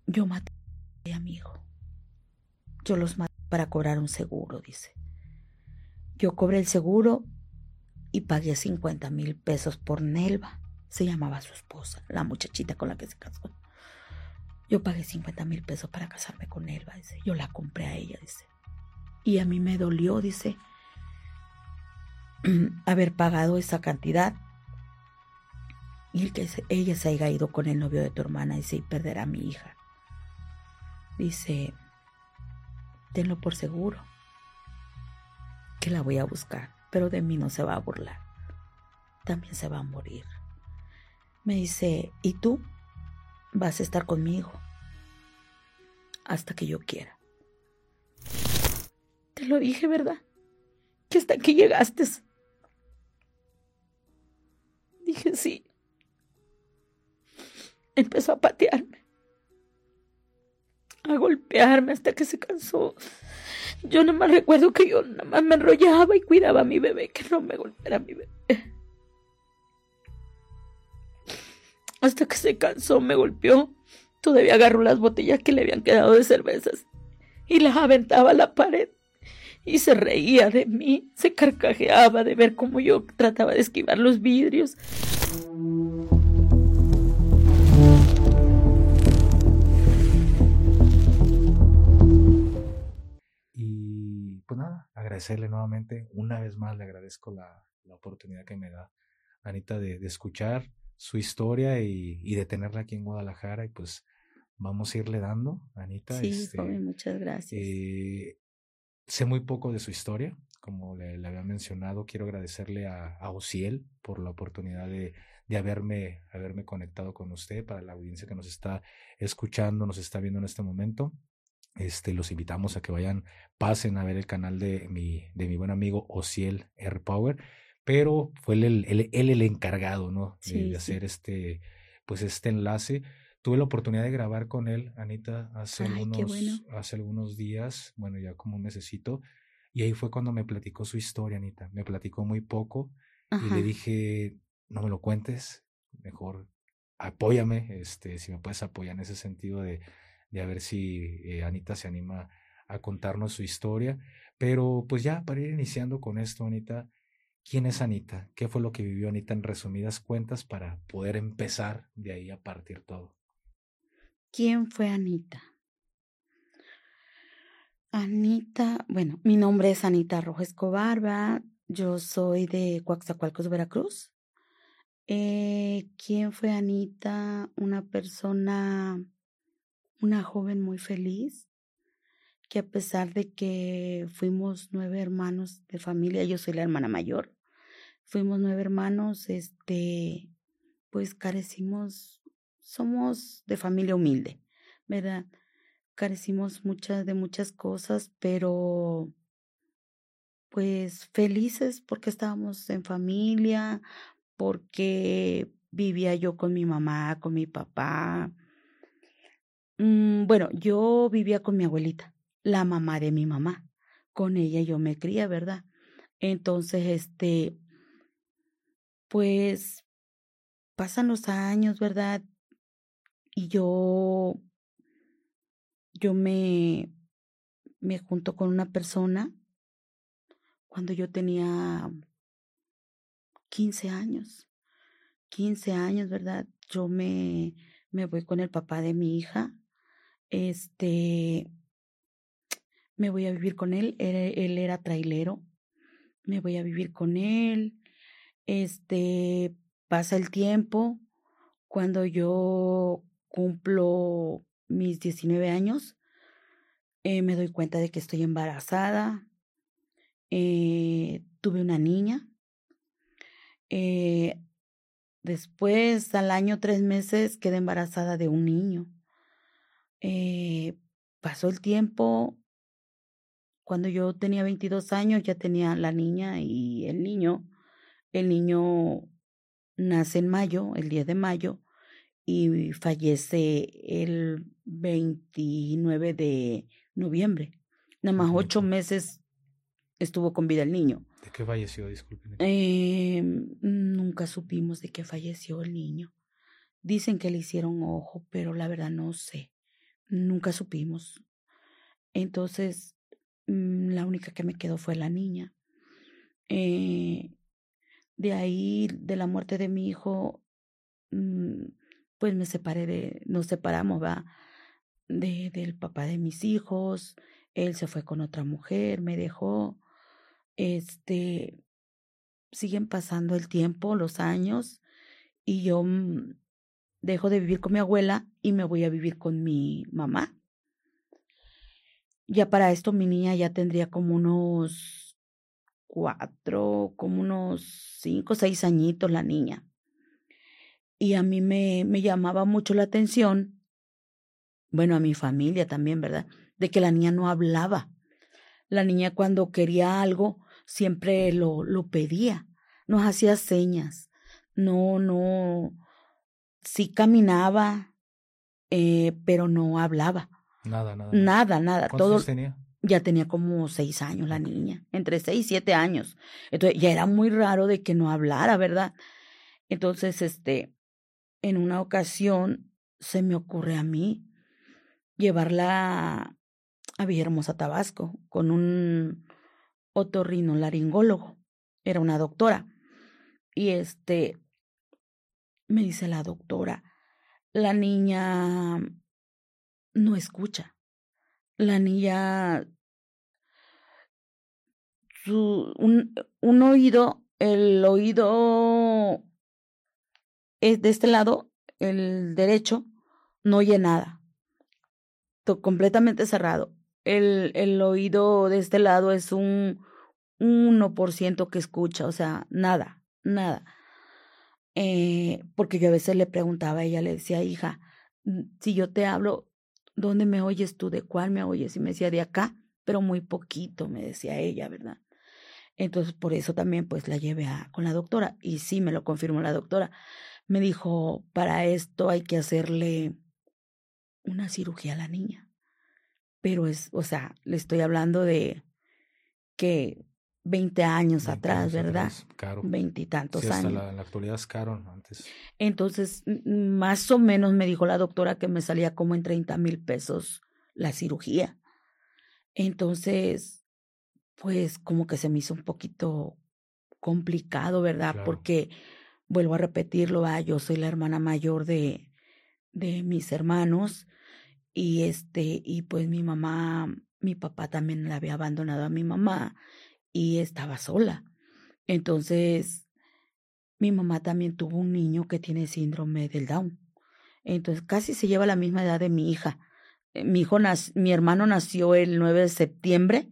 yo maté a mi hijo. Yo los maté para cobrar un seguro, dice. Yo cobré el seguro y pagué 50,000 pesos por Nelva. Se llamaba su esposa, la muchachita con la que se casó. Yo pagué 50,000 pesos para casarme con Nelva, dice. Yo la compré a ella, dice. Y a mí me dolió, dice, haber pagado esa cantidad y el que ella se haya ido con el novio de tu hermana, dice, y perder a mi hija. Dice, tenlo por seguro que la voy a buscar, pero de mí no se va a burlar. También se va a morir. Me dice, ¿y tú? Vas a estar conmigo hasta que yo quiera. Te lo dije, ¿verdad? Que hasta aquí llegaste. Dije, sí. Empezó a patearme, a golpearme hasta que se cansó. Yo nada más recuerdo que yo nada más me enrollaba y cuidaba a mi bebé, que no me golpeara a mi bebé. Hasta que se cansó, me golpeó. Todavía agarró las botellas que le habían quedado de cervezas y las aventaba a la pared. Y se reía de mí, se carcajeaba de ver cómo yo trataba de esquivar los vidrios. Y pues nada, agradecerle nuevamente, una vez más le agradezco la oportunidad que me da Anita de escuchar su historia y de tenerla aquí en Guadalajara, y pues vamos a irle dando, Anita. Sí, joven, muchas gracias. Sé muy poco de su historia, como le había mencionado. Quiero agradecerle a Ociel por la oportunidad de haberme conectado con usted. Para la audiencia que nos está escuchando, nos está viendo en este momento, los invitamos a que pasen a ver el canal de mi buen amigo Ociel R. Power, pero fue él el encargado, ¿no? Sí, de sí. hacer pues este enlace. Tuve la oportunidad de grabar con él, Anita, Ay, qué bueno. hace algunos días, bueno, ya como un mesecito, y ahí fue cuando me platicó su historia, Anita. Me platicó muy poco y le Ajá. dije, no me lo cuentes, mejor apóyame, si me puedes apoyar en ese sentido de a ver si Anita se anima a contarnos su historia. Pero pues ya, para ir iniciando con esto, Anita, ¿quién es Anita? ¿Qué fue lo que vivió Anita en resumidas cuentas para poder empezar de ahí a partir todo? ¿Quién fue Anita? Anita, bueno, mi nombre es Anita Rojo Escobar, ¿verdad? Yo soy de Coaxacualcos, Veracruz. ¿Quién fue Anita? Una persona, una joven muy feliz, que a pesar de que fuimos 9 hermanos de familia, yo soy la hermana mayor, fuimos 9 hermanos, pues carecimos, somos de familia humilde, ¿verdad? Carecimos de muchas cosas, pero pues felices porque estábamos en familia, porque vivía yo con mi mamá, con mi papá. Bueno, yo vivía con mi abuelita, la mamá de mi mamá. Con ella yo me crié, ¿verdad? Entonces, pues pasan los años, ¿verdad? Y yo me junto con una persona cuando yo tenía 15 años. 15 años, ¿verdad? Me voy con el papá de mi hija. Este, Me voy a vivir con él. Él era trailero. Me voy a vivir con él. Pasa el tiempo. Cuando yo cumplo mis 19 años, me doy cuenta de que estoy embarazada. Tuve una niña. Eh, Después, al año 3 meses, quedé embarazada de un niño. Pasó el tiempo. Cuando yo tenía 22 años, ya tenía la niña y el niño. El niño nace en mayo, el 10 de mayo, y fallece el 29 de noviembre. Nada más 8 meses estuvo con vida el niño. ¿De qué falleció? Disculpen. Nunca supimos de qué falleció el niño. Dicen que le hicieron ojo, pero la verdad no sé. nunca supimos. Entonces, la única que me quedó fue la niña. Eh, de ahí, de la muerte de mi hijo, mm, pues nos separamos, va, del papá de mis hijos. Él se fue con otra mujer, me dejó. Este, siguen pasando el tiempo, los años, y yo dejo de vivir con mi abuela y me voy a vivir con mi mamá. Ya para esto mi niña ya tendría como unos 5, 6 añitos la niña. Y a mí me llamaba mucho la atención, bueno, a mi familia también, ¿verdad? De que la niña no hablaba. La niña cuando quería algo siempre lo pedía, nos hacía señas, no, sí caminaba, pero no hablaba. Nada, nada más. Nada, ¿Cuántos años todo. tenía? Ya tenía como 6 años la Ok. niña, entre 6 y 7 años. Entonces ya era muy raro de que no hablara, ¿verdad? Entonces, en una ocasión se me ocurre a mí llevarla a Villahermosa, Tabasco, con un otorrinolaringólogo. Era una doctora. Y me dice la doctora, la niña no escucha. La niña, un oído, el oído es de este lado, el derecho, no oye nada, completamente cerrado. El oído de este lado es un 1% que escucha, o sea, nada. Porque yo a veces le preguntaba a ella, le decía, hija, si yo te hablo, ¿dónde me oyes tú? ¿De cuál me oyes? Y me decía, de acá, pero muy poquito, me decía ella, ¿verdad? Entonces, por eso también, pues, la llevé con la doctora. Y sí, me lo confirmó la doctora. Me dijo, para esto hay que hacerle una cirugía a la niña. Pero o sea, le estoy hablando de que 20 años 20 atrás, años ¿verdad? atrás, caro. 20 y Sí, tantos hasta años. en la actualidad es caro antes. Entonces, más o menos me dijo la doctora que me salía como en 30,000 pesos la cirugía. Entonces, pues como que se me hizo un poquito complicado, ¿verdad? Claro. Porque, vuelvo a repetirlo, yo soy la hermana mayor de mis hermanos y pues mi papá también la había abandonado a mi mamá y estaba sola. Entonces, mi mamá también tuvo un niño que tiene síndrome del Down. Entonces, casi se lleva la misma edad de mi hija. Mi hermano nació el 9 de septiembre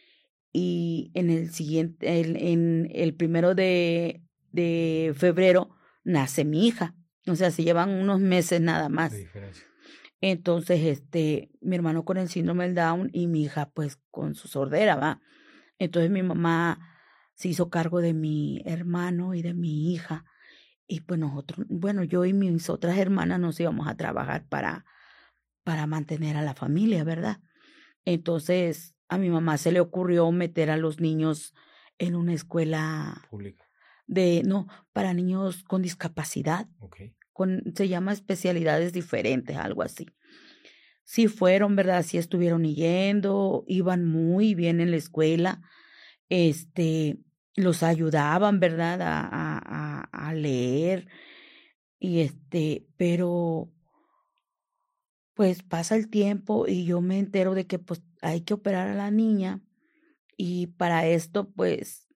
y en el siguiente, en el 1 de febrero nace mi hija. O sea, se llevan unos meses nada De más. diferencia. Entonces, mi hermano con el síndrome del Down y mi hija, pues, con su sordera, ¿va? Entonces, mi mamá se hizo cargo de mi hermano y de mi hija. Y pues nosotros, bueno, yo y mis otras hermanas nos íbamos a trabajar para mantener a la familia, ¿verdad? Entonces, a mi mamá se le ocurrió meter a los niños en una escuela Pública. no, para niños con discapacidad, Ok. se llama especialidades diferentes, algo así. Sí fueron, ¿verdad? Sí estuvieron yendo, iban muy bien en la escuela, los ayudaban, ¿verdad? A leer, pero pues pasa el tiempo y yo me entero de que pues hay que operar a la niña y para esto pues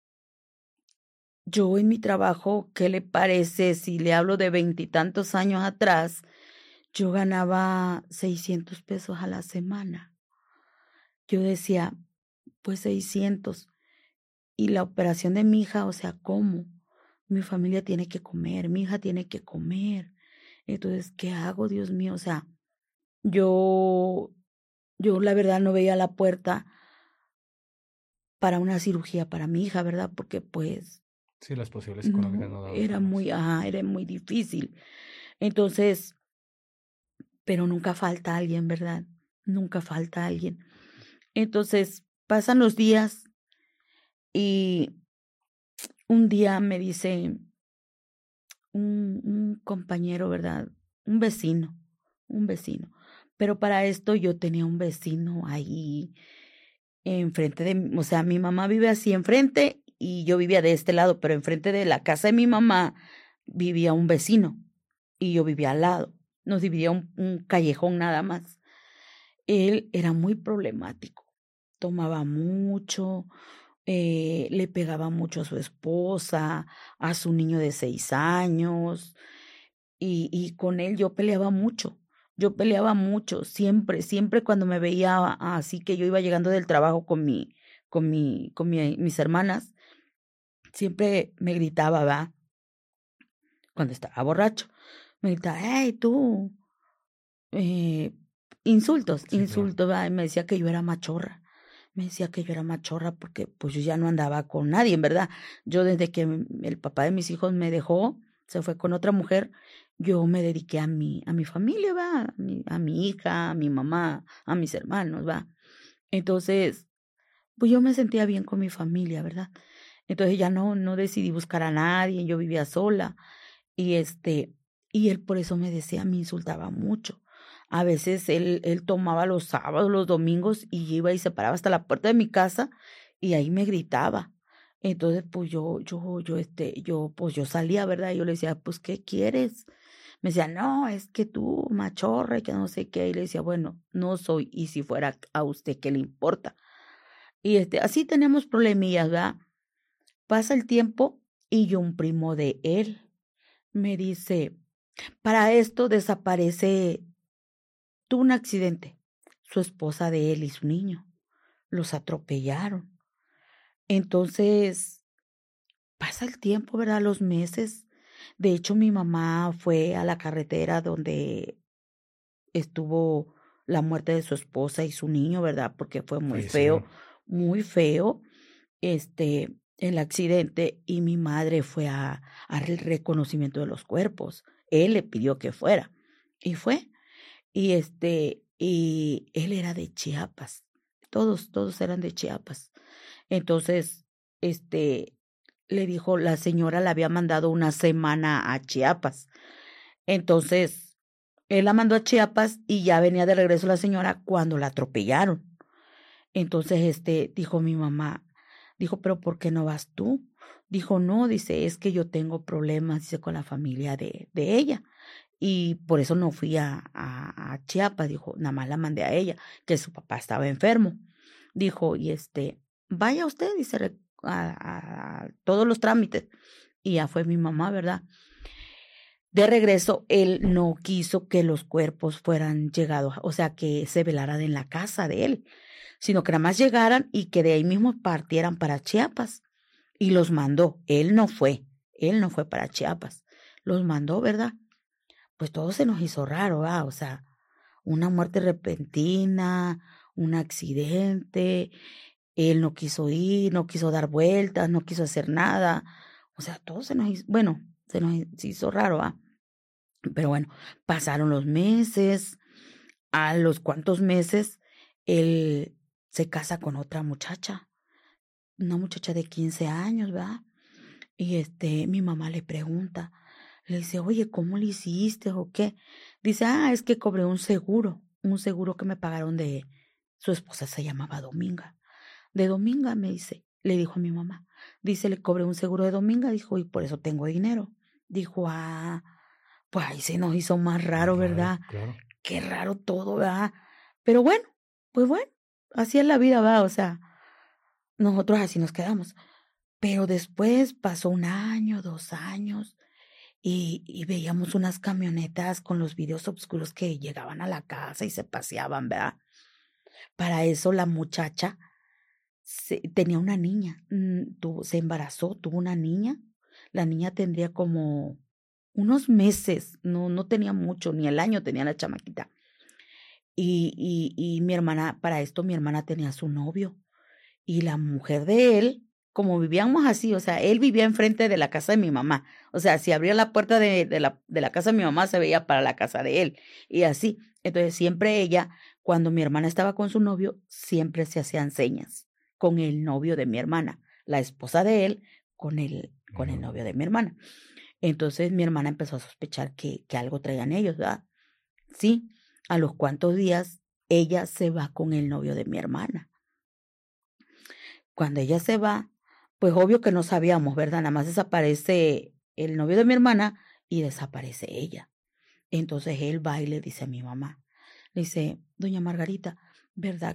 yo en mi trabajo, ¿qué le parece si le hablo de 20 y tantos años atrás? Yo ganaba 600 pesos a la semana. Yo decía, pues 600. Y la operación de mi hija, o sea, ¿cómo? Mi familia tiene que comer, mi hija tiene que comer. Entonces, ¿qué hago, Dios mío? O sea, yo, yo la verdad no veía la puerta para una cirugía para mi hija, ¿verdad? Porque pues Sí, las posibilidades económicas no, no daban para más. era muy difícil. Entonces, pero nunca falta alguien, ¿verdad? Nunca falta alguien. Entonces, pasan los días y un día me dice un compañero, ¿verdad? Un vecino. Pero para esto yo tenía un vecino ahí enfrente de, o sea, mi mamá vive así enfrente y yo vivía de este lado, pero enfrente de la casa de mi mamá vivía un vecino y yo vivía al lado. Nos dividía un callejón nada más. Él era muy problemático, tomaba mucho, le pegaba mucho a su esposa, a su niño de 6 años, y con él yo peleaba mucho, siempre, siempre cuando me veía así que yo iba llegando del trabajo mis hermanas, siempre me gritaba, va, cuando estaba borracho, me gritaba, hey, tú, eh, insultos, Sí, claro. ¿va? Y me decía que yo era machorra. Me decía que yo era machorra porque pues yo ya no andaba con nadie, en verdad. Yo desde que el papá de mis hijos me dejó, se fue con otra mujer, yo me dediqué a mi familia, va, a mi hija, a mi mamá, a mis hermanos, va. Entonces, pues yo me sentía bien con mi familia, ¿verdad? Entonces ya no decidí buscar a nadie, yo vivía sola. Y y él por eso me decía, me insultaba mucho. A veces él tomaba los sábados, los domingos y iba y se paraba hasta la puerta de mi casa y ahí me gritaba. Entonces, pues pues yo salía, ¿verdad? Y yo le decía, pues, ¿qué quieres? Me decía, no, es que tú, machorra, y que no sé qué. Y le decía, bueno, no soy, y si fuera a usted, ¿qué le importa? Y así tenemos problemillas, ¿verdad? Pasa el tiempo y yo, un primo de él, me dice, para esto desaparece, tuvo un accidente, su esposa de él y su niño, los atropellaron. Entonces, pasa el tiempo, ¿verdad? Los meses. De hecho, mi mamá fue a la carretera donde estuvo la muerte de su esposa y su niño, ¿verdad? Porque fue Fallecieron. muy feo, el accidente, y mi madre fue al reconocimiento de los cuerpos. Él le pidió que fuera y fue. Y él era de Chiapas. Todos eran de Chiapas. Entonces, le dijo, la señora le había mandado una semana a Chiapas. Entonces, él la mandó a Chiapas y ya venía de regreso la señora cuando la atropellaron. Entonces, dijo mi mamá, dijo, pero ¿por qué no vas tú? Dijo, no, dice, es que yo tengo problemas, dice, con la familia de ella. Y por eso no fui a Chiapas, dijo, nada más la mandé a ella, que su papá estaba enfermo. Dijo, y vaya usted, dice, a todos los trámites. Y ya fue mi mamá, ¿verdad? De regreso, él no quiso que los cuerpos fueran llegados, o sea, que se velaran en la casa de él, sino que nada más llegaran y que de ahí mismo partieran para Chiapas. Y los mandó. Él no fue para Chiapas. Los mandó, ¿verdad? Pues todo se nos hizo raro, ¿verdad? O sea, una muerte repentina, un accidente, él no quiso ir, no quiso dar vueltas, no quiso hacer nada. O sea, todo se nos hizo, bueno, se nos hizo raro, ¿verdad? Pero bueno, pasaron los meses, a los cuantos meses, él se casa con otra muchacha, una muchacha de 15 años, ¿verdad? Y mi mamá le pregunta, le dice, oye, ¿cómo le hiciste o qué? Dice, es que cobré un seguro que me pagaron de, su esposa se llamaba Dominga. De Dominga, me dice, le dijo a mi mamá. Dice, le cobré un seguro de Dominga, dijo, y por eso tengo dinero. Dijo, pues ahí se nos hizo más raro, Raro, ¿verdad? claro. Qué raro todo, ¿verdad? Pero bueno, pues bueno, así es la vida, va, o sea, nosotros así nos quedamos. Pero después pasó 1 año, 2 años, y veíamos unas camionetas con los videos oscuros que llegaban a la casa y se paseaban, ¿verdad? Para eso la muchacha tenía una niña, se embarazó, tuvo una niña. La niña tendría como unos meses, no tenía mucho, ni el año tenía la chamaquita. Y mi hermana, para esto mi hermana tenía su novio. Y la mujer de él, como vivíamos así, o sea, él vivía enfrente de la casa de mi mamá. O sea, si abría la puerta de la casa de mi mamá, se veía para la casa de él. Y así. Entonces, siempre ella, cuando mi hermana estaba con su novio, siempre se hacían señas con el novio de mi hermana, la esposa de él, con el novio de mi hermana. Entonces, mi hermana empezó a sospechar que algo traían ellos, ¿verdad? Sí. A los cuantos días, ella se va con el novio de mi hermana. Cuando ella se va, pues obvio que no sabíamos, ¿verdad? Nada más desaparece el novio de mi hermana y desaparece ella. Entonces él va y le dice a mi mamá, le dice, doña Margarita, ¿verdad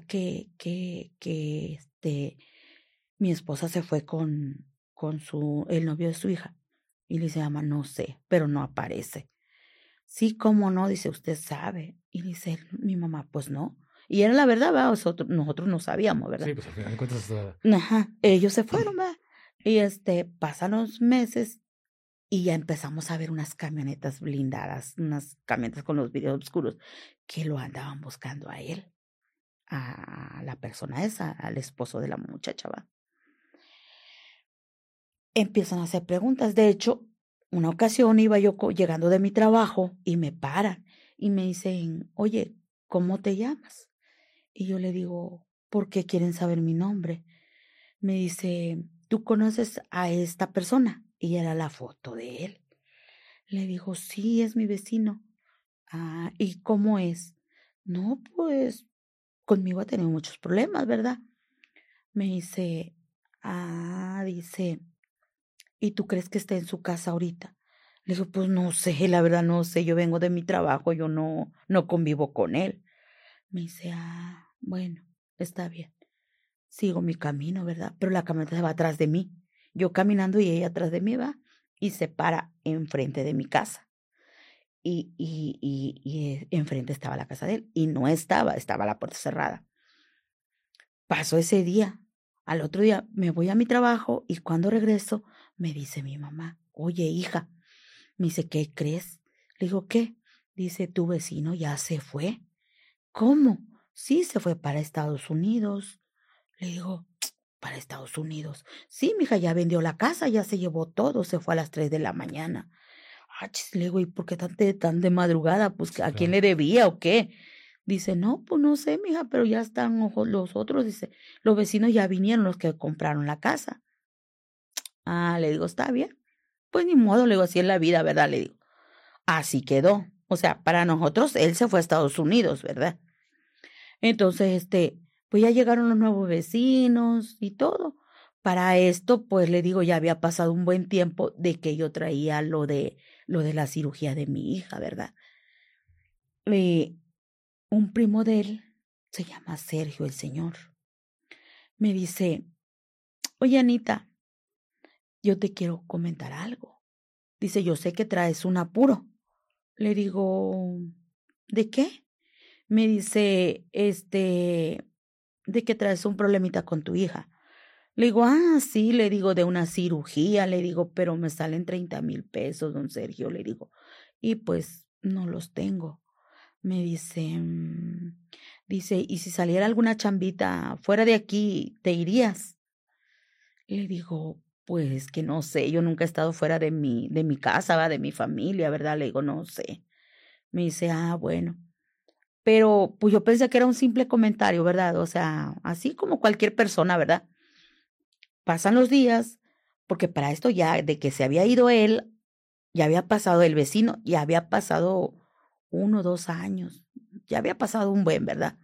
que mi esposa se fue con el novio de su hija? Y le dice, mamá, no sé, pero no aparece. Sí, cómo no, dice, usted sabe. Y dice mi mamá, pues no. Y era la verdad, ¿verdad? Nosotros no sabíamos, ¿verdad? Sí, pues al final de cuentas. Ajá, ellos se fueron, ¿verdad? Y pasan los meses y ya empezamos a ver unas camionetas blindadas, unas camionetas con los vidrios oscuros que lo andaban buscando a él, a la persona esa, al esposo de la muchacha, ¿va? Empiezan a hacer preguntas. De hecho, una ocasión iba yo llegando de mi trabajo y me paran y me dicen, oye, ¿cómo te llamas? Y yo le digo, ¿por qué quieren saber mi nombre? Me dice, ¿tú conoces a esta persona? Y era la foto de él. Le digo, sí, es mi vecino. Ah, ¿y cómo es? No, pues conmigo ha tenido muchos problemas, ¿verdad? Me dice, dice, ¿y tú crees que está en su casa ahorita? Le digo, pues no sé, la verdad no sé, yo vengo de mi trabajo, yo no convivo con él. Me dice, bueno, está bien. Sigo mi camino, ¿verdad? Pero la camioneta se va atrás de mí. Yo caminando y ella atrás de mí va y se para enfrente de mi casa. Y enfrente estaba la casa de él. Y no estaba la puerta cerrada. Pasó ese día. Al otro día me voy a mi trabajo y cuando regreso me dice mi mamá, oye, hija, me dice, ¿qué crees? Le digo, ¿qué? Dice, tu vecino ya se fue. ¿Cómo? Sí, se fue para Estados Unidos. Le digo, para Estados Unidos. Sí, mija, ya vendió la casa, ya se llevó todo, se fue a las 3 de la mañana. Le digo, ¿y por qué tan de madrugada? Pues, ¿a quién le debía o qué? Dice, no, pues no sé, mija, pero ya están los otros, dice, los vecinos ya vinieron, los que compraron la casa. Le digo, está bien. Pues ni modo, le digo, así es la vida, ¿verdad? Le digo, así quedó. O sea, para nosotros, él se fue a Estados Unidos, ¿verdad? Entonces, pues ya llegaron los nuevos vecinos y todo. Para esto, pues le digo, ya había pasado un buen tiempo de que yo traía lo de la cirugía de mi hija, ¿verdad? Un primo de él, se llama Sergio el señor, me dice, oye Anita, yo te quiero comentar algo. Dice, yo sé que traes un apuro. Le digo, ¿de qué? Me dice, de que traes un problemita con tu hija. Le digo, sí, le digo, de una cirugía, le digo, pero me salen 30,000 pesos, don Sergio, le digo, y pues no los tengo. Me dice, dice, ¿y si saliera alguna chambita fuera de aquí, te irías? Le digo, pues que no sé, yo nunca he estado fuera de mi casa, ¿va? De mi familia, ¿verdad? Le digo, no sé. Me dice, bueno. Pero pues yo pensé que era un simple comentario, ¿verdad? O sea, así como cualquier persona, ¿verdad? Pasan los días, porque para esto ya de que se había ido él, ya había pasado el vecino, ya había pasado 1 o 2 años, ya había pasado un buen, ¿verdad?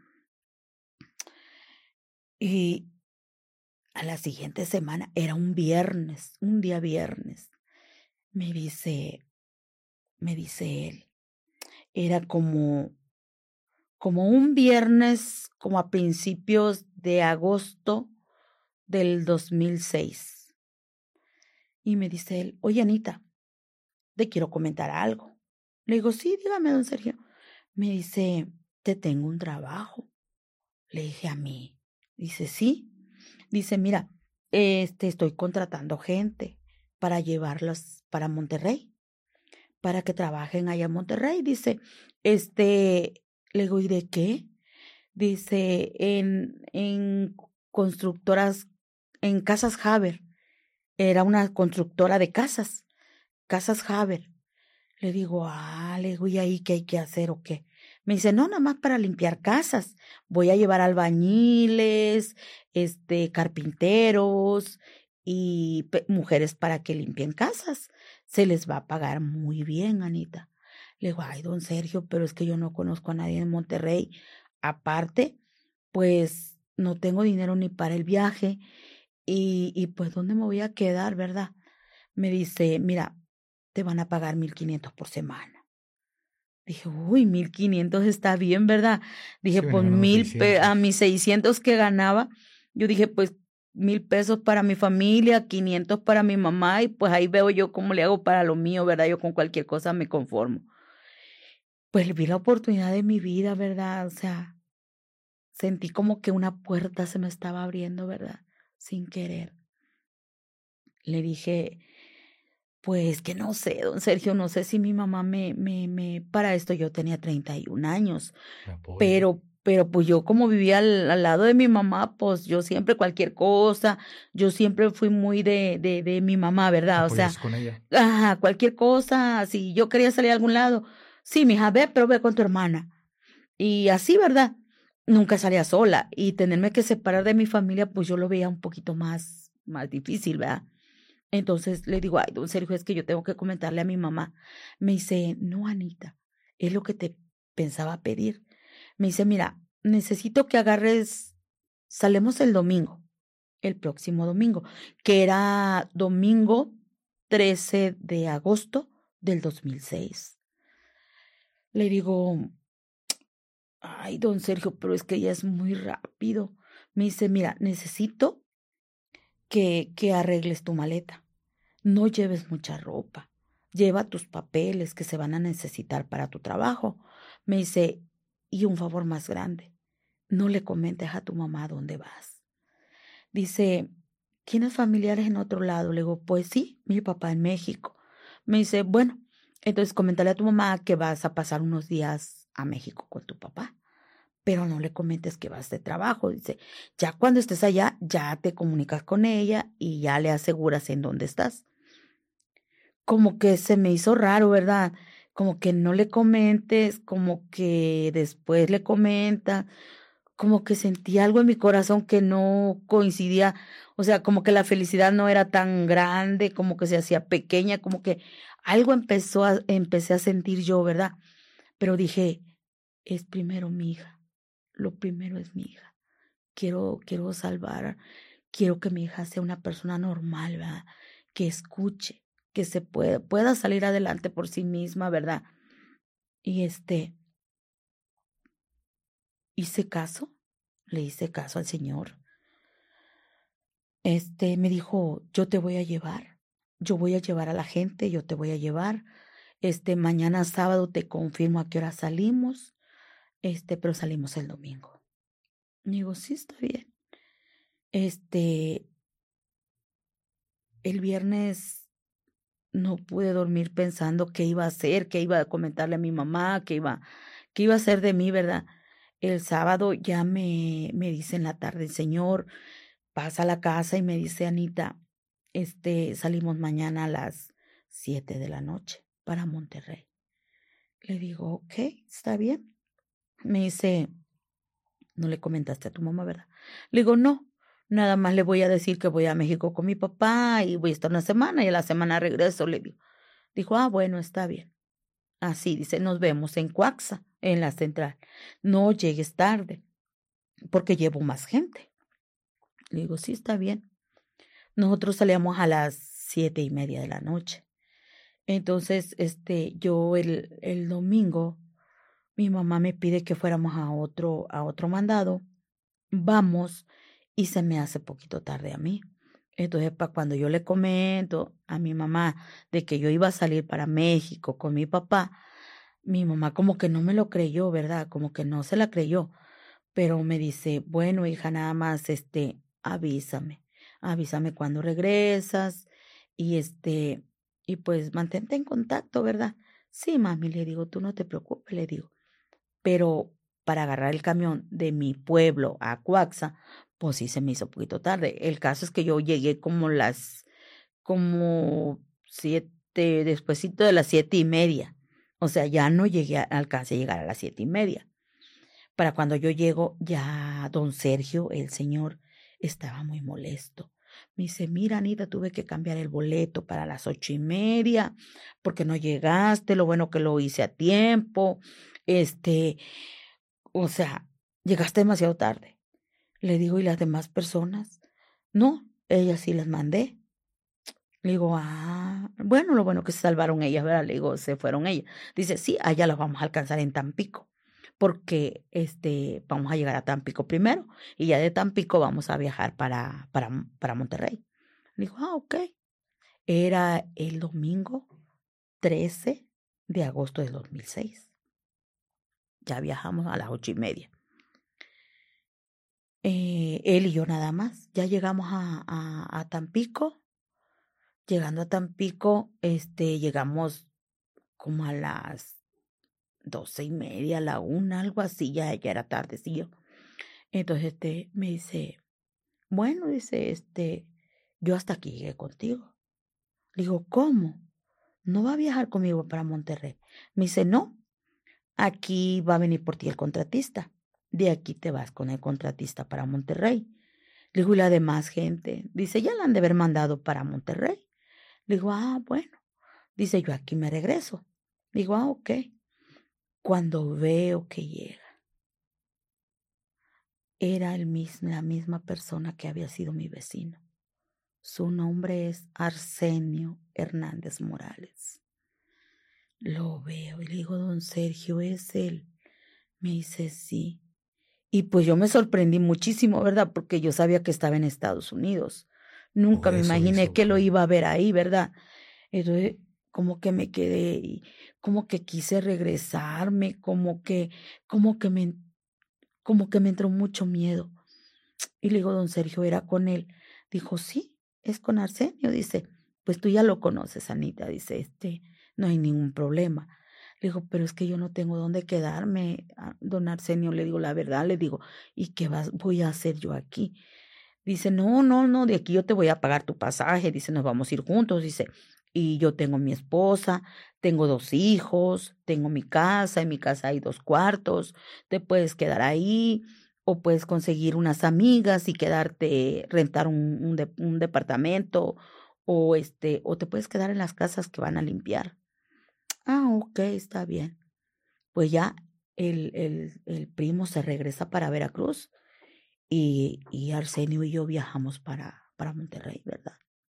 Y a la siguiente semana, era un viernes, un día viernes, me dice él, era como un viernes, como a principios de agosto del 2006. Y me dice él, oye Anita, te quiero comentar algo. Le digo, sí, dígame, don Sergio. Me dice, te tengo un trabajo. Le dije, a mí. Dice, sí. Dice, mira, estoy contratando gente para llevarlos para Monterrey, para que trabajen allá en Monterrey. Dice, le digo, ¿y de qué? Dice, en constructoras, en Casas Haber. Era una constructora de Casas Haber. Le digo, le digo, ¿y ahí qué hay que hacer o qué? Me dice, no, nada más para limpiar casas. Voy a llevar albañiles, carpinteros y mujeres para que limpien casas. Se les va a pagar muy bien, Anita. Le digo, ay, don Sergio, pero es que yo no conozco a nadie en Monterrey. Aparte, pues no tengo dinero ni para el viaje y pues ¿dónde me voy a quedar, verdad? Me dice, mira, te van a pagar 1,500 por semana. Dije, uy, 1,500 está bien, ¿verdad? Dije, Sí, pues venían unos a 600. mis 600 que ganaba, yo dije, pues 1,000 pesos para mi familia, 500 para mi mamá y pues ahí veo yo cómo le hago para lo mío, ¿verdad? Yo con cualquier cosa me conformo. Pues vi la oportunidad de mi vida, ¿verdad? O sea, sentí como que una puerta se me estaba abriendo, ¿verdad? Sin querer. Le dije, pues que no sé, don Sergio, no sé si mi mamá para esto yo tenía 31 años, Me apoye. pero pues yo como vivía al lado de mi mamá, pues yo siempre cualquier cosa, yo siempre fui muy de mi mamá, ¿verdad? O sea, Apoyarse con ella. ajá, cualquier cosa, si yo quería salir a algún lado, sí, mija, ve, pero ve con tu hermana. Y así, ¿verdad? Nunca salía sola y tenerme que separar de mi familia, pues yo lo veía un poquito más difícil, ¿verdad? Entonces le digo, ay, don Sergio, es que yo tengo que comentarle a mi mamá. Me dice, no, Anita, es lo que te pensaba pedir. Me dice, mira, necesito que agarres, salemos el domingo, el próximo domingo, que era domingo 13 de agosto del 2006. Le digo, ay, don Sergio, pero es que ya es muy rápido. Me dice, mira, necesito que arregles tu maleta. No lleves mucha ropa. Lleva tus papeles que se van a necesitar para tu trabajo. Me dice, y un favor más grande, no le comentes a tu mamá dónde vas. Dice, ¿tienes familiares en otro lado? Le digo, pues sí, mi papá en México. Me dice, bueno, entonces coméntale a tu mamá que vas a pasar unos días a México con tu papá, pero no le comentes que vas de trabajo. Dice, ya cuando estés allá, ya te comunicas con ella y ya le aseguras en dónde estás. Como que se me hizo raro, ¿verdad? Como que no le comentes, como que después le comenta, como que sentí algo en mi corazón que no coincidía, o sea, como que la felicidad no era tan grande, como que se hacía pequeña, como que algo empecé a sentir yo, ¿verdad? Pero dije, es primero mi hija, lo primero es mi hija. Quiero salvar, quiero que mi hija sea una persona normal, ¿verdad? Que escuche, que pueda salir adelante por sí misma, ¿verdad? Y hice caso, le hice caso al Señor. Me dijo, yo te voy a llevar, yo voy a llevar a la gente, yo te voy a llevar. Mañana sábado te confirmo a qué hora salimos, pero salimos el domingo. Y digo, sí, está bien. El viernes no pude dormir pensando qué iba a hacer, qué iba a comentarle a mi mamá, qué iba a hacer de mí, ¿verdad? El sábado ya me dice en la tarde, Señor, pasa a la casa y me dice, Anita, salimos mañana a las 7 de la noche para Monterrey. Le digo, ok, está bien. Me dice, no le comentaste a tu mamá, ¿verdad? Le digo, no, nada más le voy a decir que voy a México con mi papá y voy a estar una semana y a la semana regreso, le digo. Dijo, ah, bueno, está bien. Así dice, nos vemos en Coaxa, en la central. No llegues tarde, porque llevo más gente. Le digo, sí, está bien. Nosotros salíamos a las 7:30 de la noche. Entonces, yo el domingo, mi mamá me pide que fuéramos a otro mandado. Vamos y se me hace poquito tarde a mí. Entonces, para cuando yo le comento a mi mamá de que yo iba a salir para México con mi papá, mi mamá como que no me lo creyó, ¿verdad? Como que no se la creyó, pero me dice, bueno, hija, nada más, avísame cuando regresas y y pues mantente en contacto, ¿verdad? Sí, mami, le digo, tú no te preocupes, le digo, pero para agarrar el camión de mi pueblo a Coaxa, pues sí se me hizo un poquito tarde. El caso es que yo llegué como 7, despuesito de las 7:30. O sea, ya no alcancé a llegar a las 7:30. Para cuando yo llego, ya don Sergio, el señor, estaba muy molesto. Me dice, mira, Anita, tuve que cambiar el boleto para las 8:30 porque no llegaste, lo bueno que lo hice a tiempo, o sea, llegaste demasiado tarde. Le digo, ¿y las demás personas? No, ellas sí las mandé. Le digo, bueno, lo bueno que se salvaron ellas, ¿verdad? Le digo, se fueron ellas. Dice, sí, allá las vamos a alcanzar en Tampico, porque vamos a llegar a Tampico primero y ya de Tampico vamos a viajar para Monterrey. Le digo, ok. Era el domingo 13 de agosto del 2006. Ya viajamos a las 8:30. Él y yo nada más. Ya llegamos a Tampico. Llegando a Tampico, llegamos como a las 12:30, a la 1, algo así, ya era tardecillo. Entonces, me dice, bueno, dice, yo hasta aquí llegué contigo. Le digo, ¿cómo? ¿No va a viajar conmigo para Monterrey? Me dice, no, aquí va a venir por ti el contratista. De aquí te vas con el contratista para Monterrey. Le digo, ¿y la demás gente? Dice, ya la han de haber mandado para Monterrey. Le digo, bueno. Dice, yo aquí me regreso. Digo, ok. Cuando veo que llega, era la misma persona que había sido mi vecino. Su nombre es Arsenio Hernández Morales. Lo veo y le digo, don Sergio, ¿es él? Me dice, sí. Y pues yo me sorprendí muchísimo, ¿verdad? Porque yo sabía que estaba en Estados Unidos. Nunca Por me eso imaginé hizo que lo fue. iba a ver ahí, ¿verdad? Entonces, como que me quedé y como que quise regresarme, como que me entró mucho miedo. Y le digo, don Sergio, ¿era con él? Dijo, sí, es con Arsenio. Dice, pues tú ya lo conoces, Anita. Dice, no hay ningún problema. Le digo, pero es que yo no tengo dónde quedarme, don Arsenio. Le digo, la verdad, le digo, ¿y qué voy a hacer yo aquí? Dice, no, no, no, de aquí yo te voy a pagar tu pasaje. Dice, nos vamos a ir juntos. Dice, y yo tengo mi esposa, tengo 2 hijos, tengo mi casa, en mi casa hay 2 cuartos, te puedes quedar ahí o puedes conseguir unas amigas y quedarte, rentar un departamento o te puedes quedar en las casas que van a limpiar. Ok, está bien. Pues ya el primo se regresa para Veracruz y Arsenio y yo viajamos para Monterrey, ¿verdad?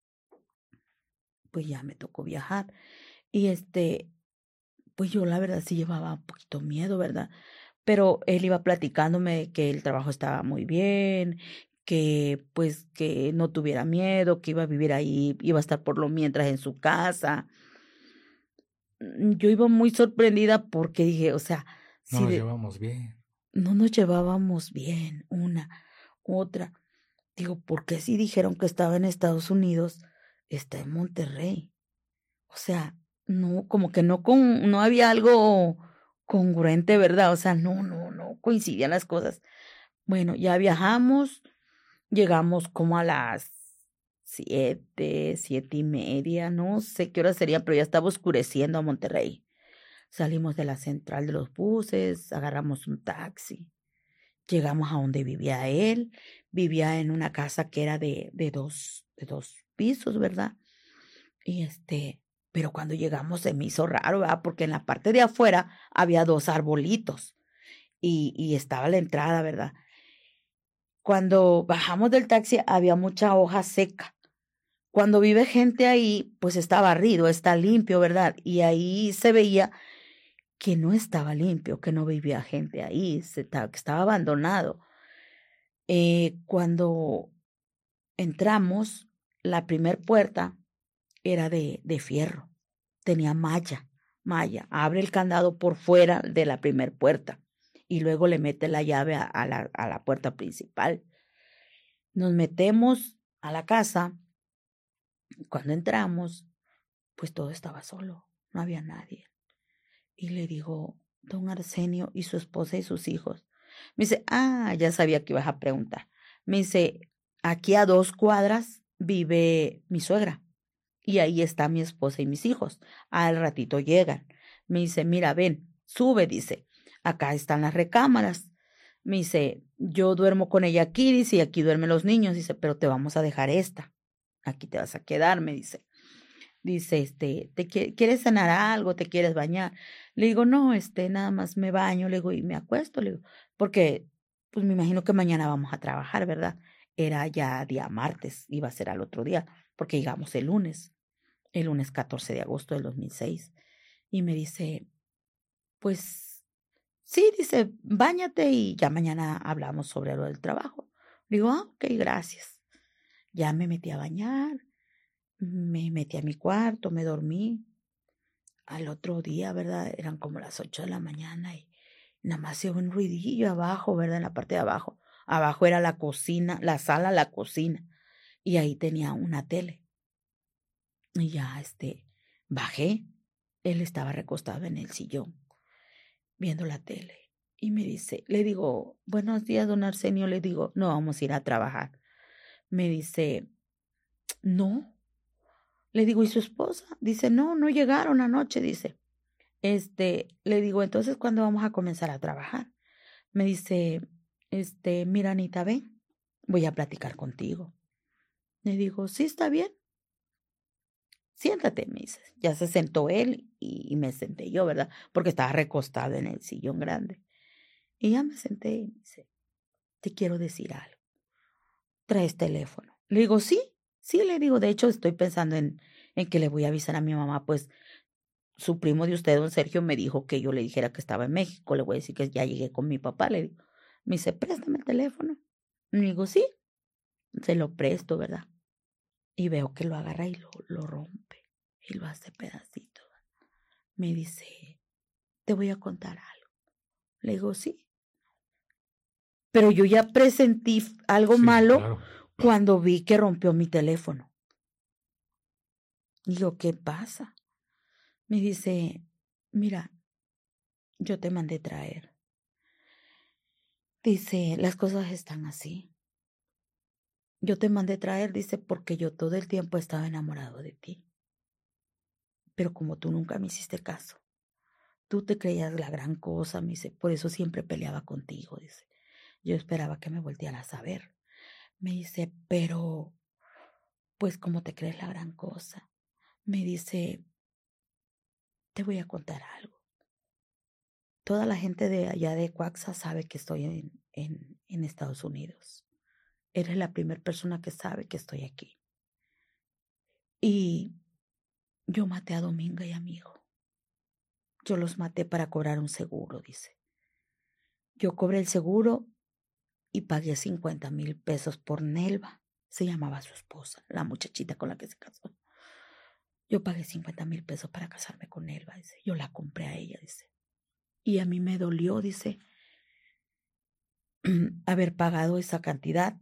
Pues ya me tocó viajar. Y pues yo la verdad sí llevaba un poquito miedo, ¿verdad? Pero él iba platicándome que el trabajo estaba muy bien, que pues que no tuviera miedo, que iba a vivir ahí, iba a estar por lo mientras en su casa. Yo iba muy sorprendida porque dije, o sea, No si nos llevamos bien. no nos llevábamos bien una, otra. Digo, ¿por qué si dijeron que estaba en Estados Unidos, está en Monterrey? O sea, no, como que no había algo congruente, ¿verdad? O sea, no coincidían las cosas. Bueno, ya viajamos, llegamos como a las 7:30, no sé qué hora sería, pero ya estaba oscureciendo a Monterrey. Salimos de la central de los buses, agarramos un taxi, llegamos a donde vivía él, vivía en una casa que era de dos pisos, ¿verdad? Y pero cuando llegamos se me hizo raro, ¿verdad? Porque en la parte de afuera había 2 arbolitos y estaba la entrada, ¿verdad? Cuando bajamos del taxi había mucha hoja seca. Cuando vive gente ahí, pues está barrido, está limpio, ¿verdad? Y ahí se veía que no estaba limpio, que no vivía gente ahí, que estaba abandonado. Cuando entramos, la primer puerta era de fierro, tenía malla, abre el candado por fuera de la primer puerta y luego le mete la llave a la puerta principal. Nos metemos a la casa, cuando entramos, pues todo estaba solo, no había nadie. Y le digo, don Arsenio y su esposa y sus hijos. Me dice, ya sabía que ibas a preguntar. Me dice, aquí a 2 cuadras vive mi suegra y ahí está mi esposa y mis hijos. Al ratito llegan. Me dice, mira, ven, sube, dice, acá están las recámaras. Me dice, yo duermo con ella aquí, dice, y aquí duermen los niños, dice, pero te vamos a dejar esta. Aquí te vas a quedar, me dice. Dice, ¿quieres cenar algo? ¿Te quieres bañar? Le digo, no, nada más me baño, le digo, y me acuesto, le digo, porque, pues me imagino que mañana vamos a trabajar, ¿verdad? Era ya día martes, iba a ser al otro día, porque llegamos el lunes 14 de agosto del 2006. Y me dice, pues, sí, dice, báñate y ya mañana hablamos sobre lo del trabajo. Le digo, ok, gracias. Ya me metí a bañar, me metí a mi cuarto, me dormí. Al otro día, ¿verdad? Eran como las 8 de la mañana y nada más se oía un ruidillo abajo, ¿verdad? En la parte de abajo. Abajo era la cocina, la sala, la cocina. Y ahí tenía una tele. Y ya, bajé. Él estaba recostado en el sillón, viendo la tele. Y me dice, le digo, buenos días, don Arsenio. Le digo, no vamos a ir a trabajar. Me dice, no. Le digo, ¿y su esposa? Dice, no, no llegaron anoche, dice. Le digo, entonces, ¿cuándo vamos a comenzar a trabajar? Me dice, mira, Anita, ven, voy a platicar contigo. Le digo, sí, está bien, siéntate, me dice. Ya se sentó él y me senté yo, ¿verdad? Porque estaba recostada en el sillón grande. Y ya me senté y me dice, te quiero decir algo. ¿Traes teléfono? Le digo, sí, sí, le digo, de hecho, estoy pensando en que le voy a avisar a mi mamá, pues su primo de usted, don Sergio, me dijo que yo le dijera que estaba en México. Le voy a decir que ya llegué con mi papá. Le digo, me dice, préstame el teléfono. Le digo, sí, se lo presto, ¿verdad? Y veo que lo agarra y lo rompe y lo hace pedacito. Me dice, te voy a contar algo. Le digo, sí. Pero yo ya presentí algo Sí, malo claro. cuando vi que rompió mi teléfono. Digo, ¿qué pasa? Me dice, mira, yo te mandé traer. Dice, las cosas están así. Yo te mandé traer, dice, porque yo todo el tiempo estaba enamorado de ti. Pero como tú nunca me hiciste caso, tú te creías la gran cosa, me dice, por eso siempre peleaba contigo, dice. Yo esperaba que me voltearas a ver. Me dice, pero, pues, ¿cómo te crees la gran cosa? Me dice, te voy a contar algo. Toda la gente de allá de Coaxa sabe que estoy en Estados Unidos. Eres la primera persona que sabe que estoy aquí. Y yo maté a Dominga y a mi hijo. Yo los maté para cobrar un seguro, dice. Yo cobré el seguro y pagué 50,000 pesos por Nelva. Se llamaba su esposa, la muchachita con la que se casó. Yo pagué 50,000 pesos para casarme con Nelva, dice. Yo la compré a ella, dice. Y a mí me dolió, dice, haber pagado esa cantidad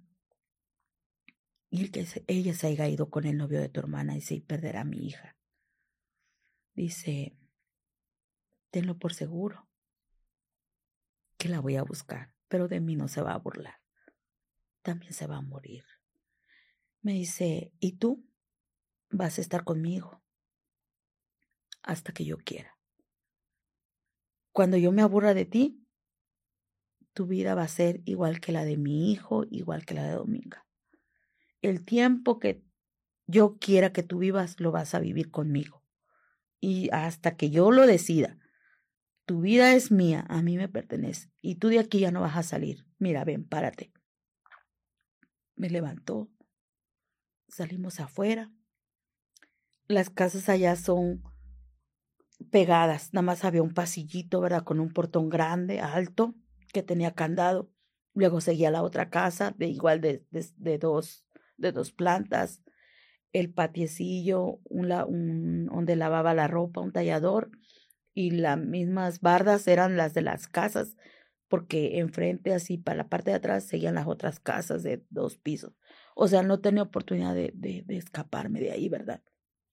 y ella se haya ido con el novio de tu hermana, dice, y perder a mi hija. Dice, tenlo por seguro que la voy a buscar, pero de mí no se va a burlar. También se va a morir. Me dice, ¿y tú? Vas a estar conmigo hasta que yo quiera. Cuando yo me aburra de ti, tu vida va a ser igual que la de mi hijo, igual que la de Dominga. El tiempo que yo quiera que tú vivas, lo vas a vivir conmigo. Y hasta que yo lo decida, tu vida es mía, a mí me pertenece. Y tú de aquí ya no vas a salir. Mira, ven, párate. Me levantó, salimos afuera. Las casas allá son pegadas, nada más había un pasillito, ¿verdad? Con un portón grande, alto, que tenía candado. Luego seguía la otra casa, de igual de dos plantas, el patiecillo, donde lavaba la ropa, un tallador, y las mismas bardas eran las de las casas, porque enfrente, así, para la parte de atrás, seguían las otras casas de 2 pisos. O sea, no tenía oportunidad de escaparme de ahí, ¿verdad?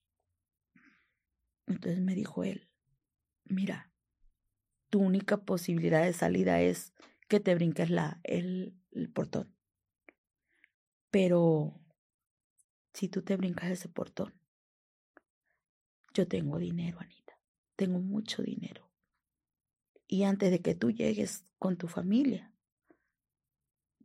Entonces me dijo él, mira, tu única posibilidad de salida es que te brinques el portón. Pero si tú te brincas ese portón, yo tengo dinero, Anita. Tengo mucho dinero. Y antes de que tú llegues con tu familia,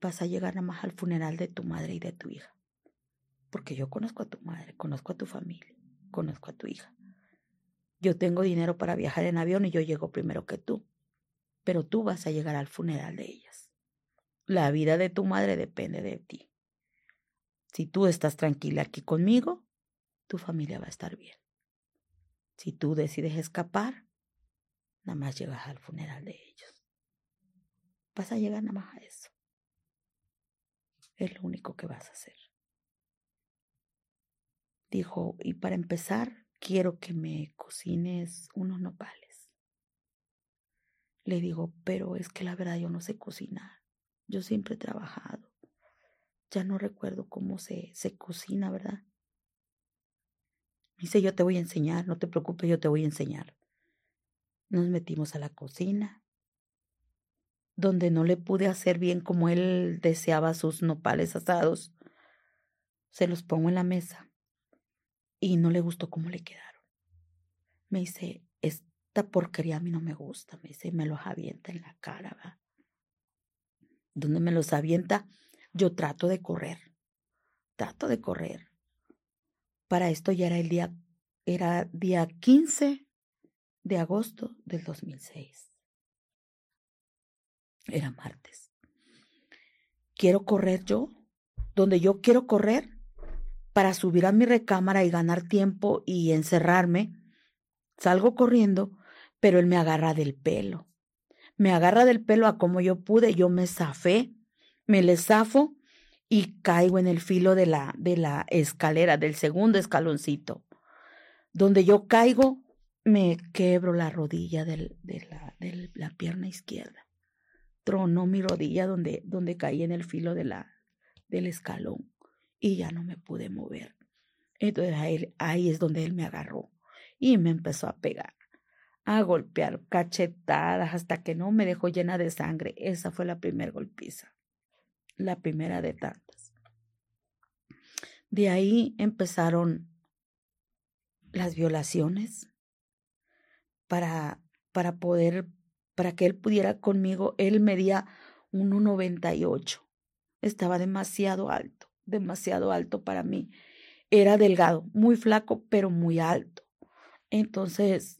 vas a llegar nada más al funeral de tu madre y de tu hija. Porque yo conozco a tu madre, conozco a tu familia, conozco a tu hija. Yo tengo dinero para viajar en avión y yo llego primero que tú. Pero tú vas a llegar al funeral de ellas. La vida de tu madre depende de ti. Si tú estás tranquila aquí conmigo, tu familia va a estar bien. Si tú decides escapar, nada más llegas al funeral de ellos. Vas a llegar nada más a eso. Es lo único que vas a hacer. Dijo, y para empezar, quiero que me cocines unos nopales. Le digo, pero es que la verdad yo no sé cocinar. Yo siempre he trabajado. Ya no recuerdo cómo se cocina, ¿verdad? Me dice, yo te voy a enseñar, no te preocupes, yo te voy a enseñar. Nos metimos a la cocina, donde no le pude hacer bien como él deseaba sus nopales asados. Se los pongo en la mesa y no le gustó cómo le quedaron. Me dice, esta porquería a mí no me gusta. Me dice, me los avienta en la cara, ¿va? Donde me los avienta, yo trato de correr. Para esto ya era día 15 de agosto del 2006. Era martes. Quiero correr yo, donde yo quiero correr para subir a mi recámara y ganar tiempo y encerrarme. Salgo corriendo, pero él me agarra del pelo. Me agarra del pelo a como yo pude, yo me zafé, me le zafo y caigo en el filo de la escalera, del segundo escaloncito. Donde yo caigo, me quebro la rodilla de la pierna izquierda. Tronó mi rodilla donde caí en el filo del escalón y ya no me pude mover. Entonces ahí es donde él me agarró y me empezó a pegar, a golpear, cachetadas, hasta que no me dejó llena de sangre. Esa fue la primera golpiza, la primera de tantas. De ahí empezaron las violaciones para que él pudiera conmigo. Él medía 1,98. Estaba demasiado alto para mí. Era delgado, muy flaco, pero muy alto. Entonces,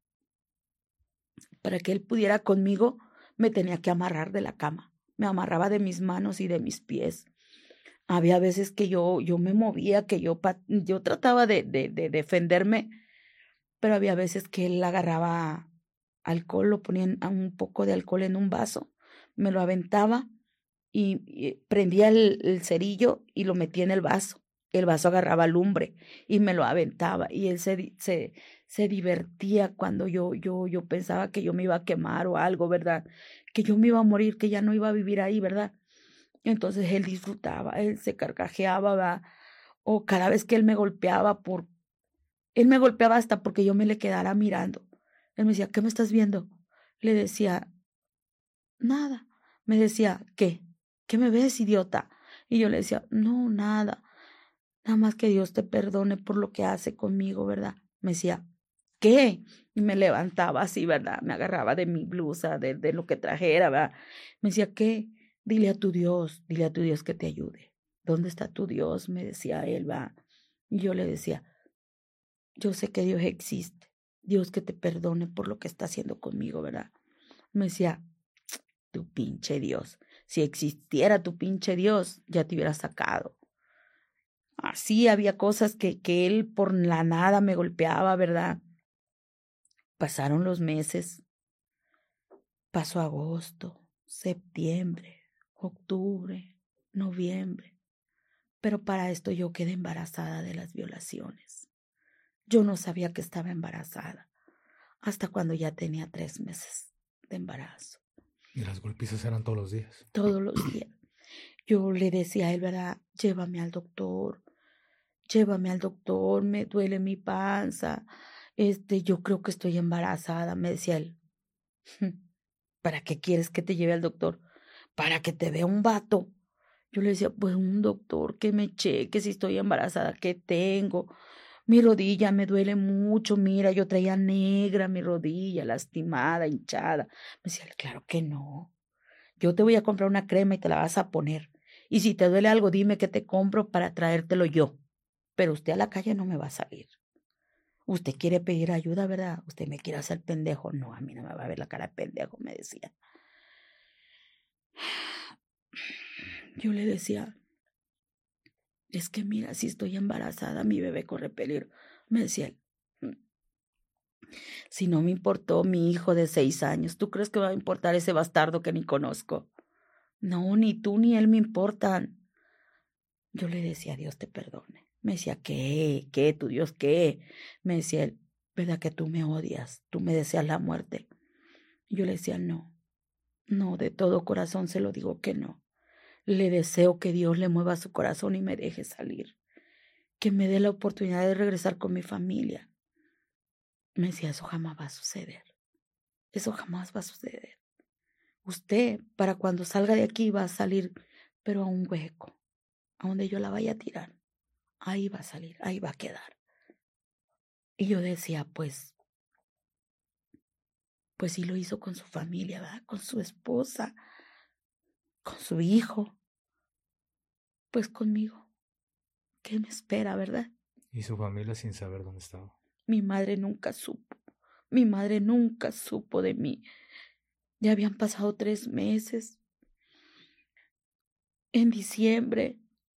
para que él pudiera conmigo, me tenía que amarrar de la cama. Me amarraba de mis manos y de mis pies. Había veces que yo me movía, que yo trataba de defenderme, pero había veces que él agarraba alcohol, lo ponía un poco de alcohol en un vaso, me lo aventaba y prendía el cerillo y lo metía en el vaso. El vaso agarraba lumbre y me lo aventaba y él se divertía cuando yo pensaba que yo me iba a quemar o algo, ¿verdad? Que yo me iba a morir, que ya no iba a vivir ahí, ¿verdad? Entonces él disfrutaba, él se carcajeaba, ¿verdad? O cada vez que él me golpeaba hasta porque yo me le quedara mirando. Él me decía, ¿qué me estás viendo? Le decía, nada. Me decía, ¿qué? ¿Qué me ves, idiota? Y yo le decía, no, nada. Nada más que Dios te perdone por lo que hace conmigo, ¿verdad? Me decía, ¿qué? Y me levantaba así, ¿verdad? Me agarraba de mi blusa, de lo que trajera, ¿verdad? Me decía, ¿qué? Dile a tu Dios que te ayude. ¿Dónde está tu Dios? Me decía él, ¿verdad? Y yo le decía, yo sé que Dios existe. Dios que te perdone por lo que está haciendo conmigo, ¿verdad? Me decía, tu pinche Dios. Si existiera tu pinche Dios, ya te hubiera sacado. Así había cosas que él por la nada me golpeaba, ¿verdad? Pasaron los meses. Pasó agosto, septiembre, octubre, noviembre. Pero para esto yo quedé embarazada de las violaciones. Yo no sabía que estaba embarazada hasta cuando ya tenía 3 meses de embarazo. ¿Y las golpizas eran todos los días? Todos los días. Yo le decía a él, ¿verdad? Llévame al doctor, me duele mi panza, yo creo que estoy embarazada, me decía él. ¿Para qué quieres que te lleve al doctor? Para que te vea un vato. Yo le decía, pues un doctor que me cheque si estoy embarazada, ¿qué tengo? Mi rodilla me duele mucho, mira, yo traía negra mi rodilla, lastimada, hinchada. Me decía, claro que no. Yo te voy a comprar una crema y te la vas a poner. Y si te duele algo, dime que te compro para traértelo yo. Pero usted a la calle no me va a salir. Usted quiere pedir ayuda, ¿verdad? Usted me quiere hacer pendejo. No, a mí no me va a ver la cara de pendejo, me decía. Yo le decía, es que mira, si estoy embarazada, mi bebé corre peligro. Me decía él, si no me importó mi hijo de 6 años, ¿tú crees que va a importar ese bastardo que ni conozco? No, ni tú ni él me importan. Yo le decía, Dios te perdone. Me decía, ¿qué? ¿Qué? ¿Tu Dios qué? Me decía él, ¿verdad que tú me odias? ¿Tú me deseas la muerte? Y yo le decía, no, no, de todo corazón se lo digo que no. Le deseo que Dios le mueva su corazón y me deje salir. Que me dé la oportunidad de regresar con mi familia. Me decía, eso jamás va a suceder. Eso jamás va a suceder. Usted, para cuando salga de aquí, va a salir, pero a un hueco, a donde yo la vaya a tirar. Ahí va a salir, ahí va a quedar. Y yo decía, pues sí lo hizo con su familia, ¿verdad? Con su esposa, con su hijo, pues conmigo. ¿Qué me espera, verdad? Y su familia sin saber dónde estaba. Mi madre nunca supo. Mi madre nunca supo de mí. Ya habían pasado 3 meses. En diciembre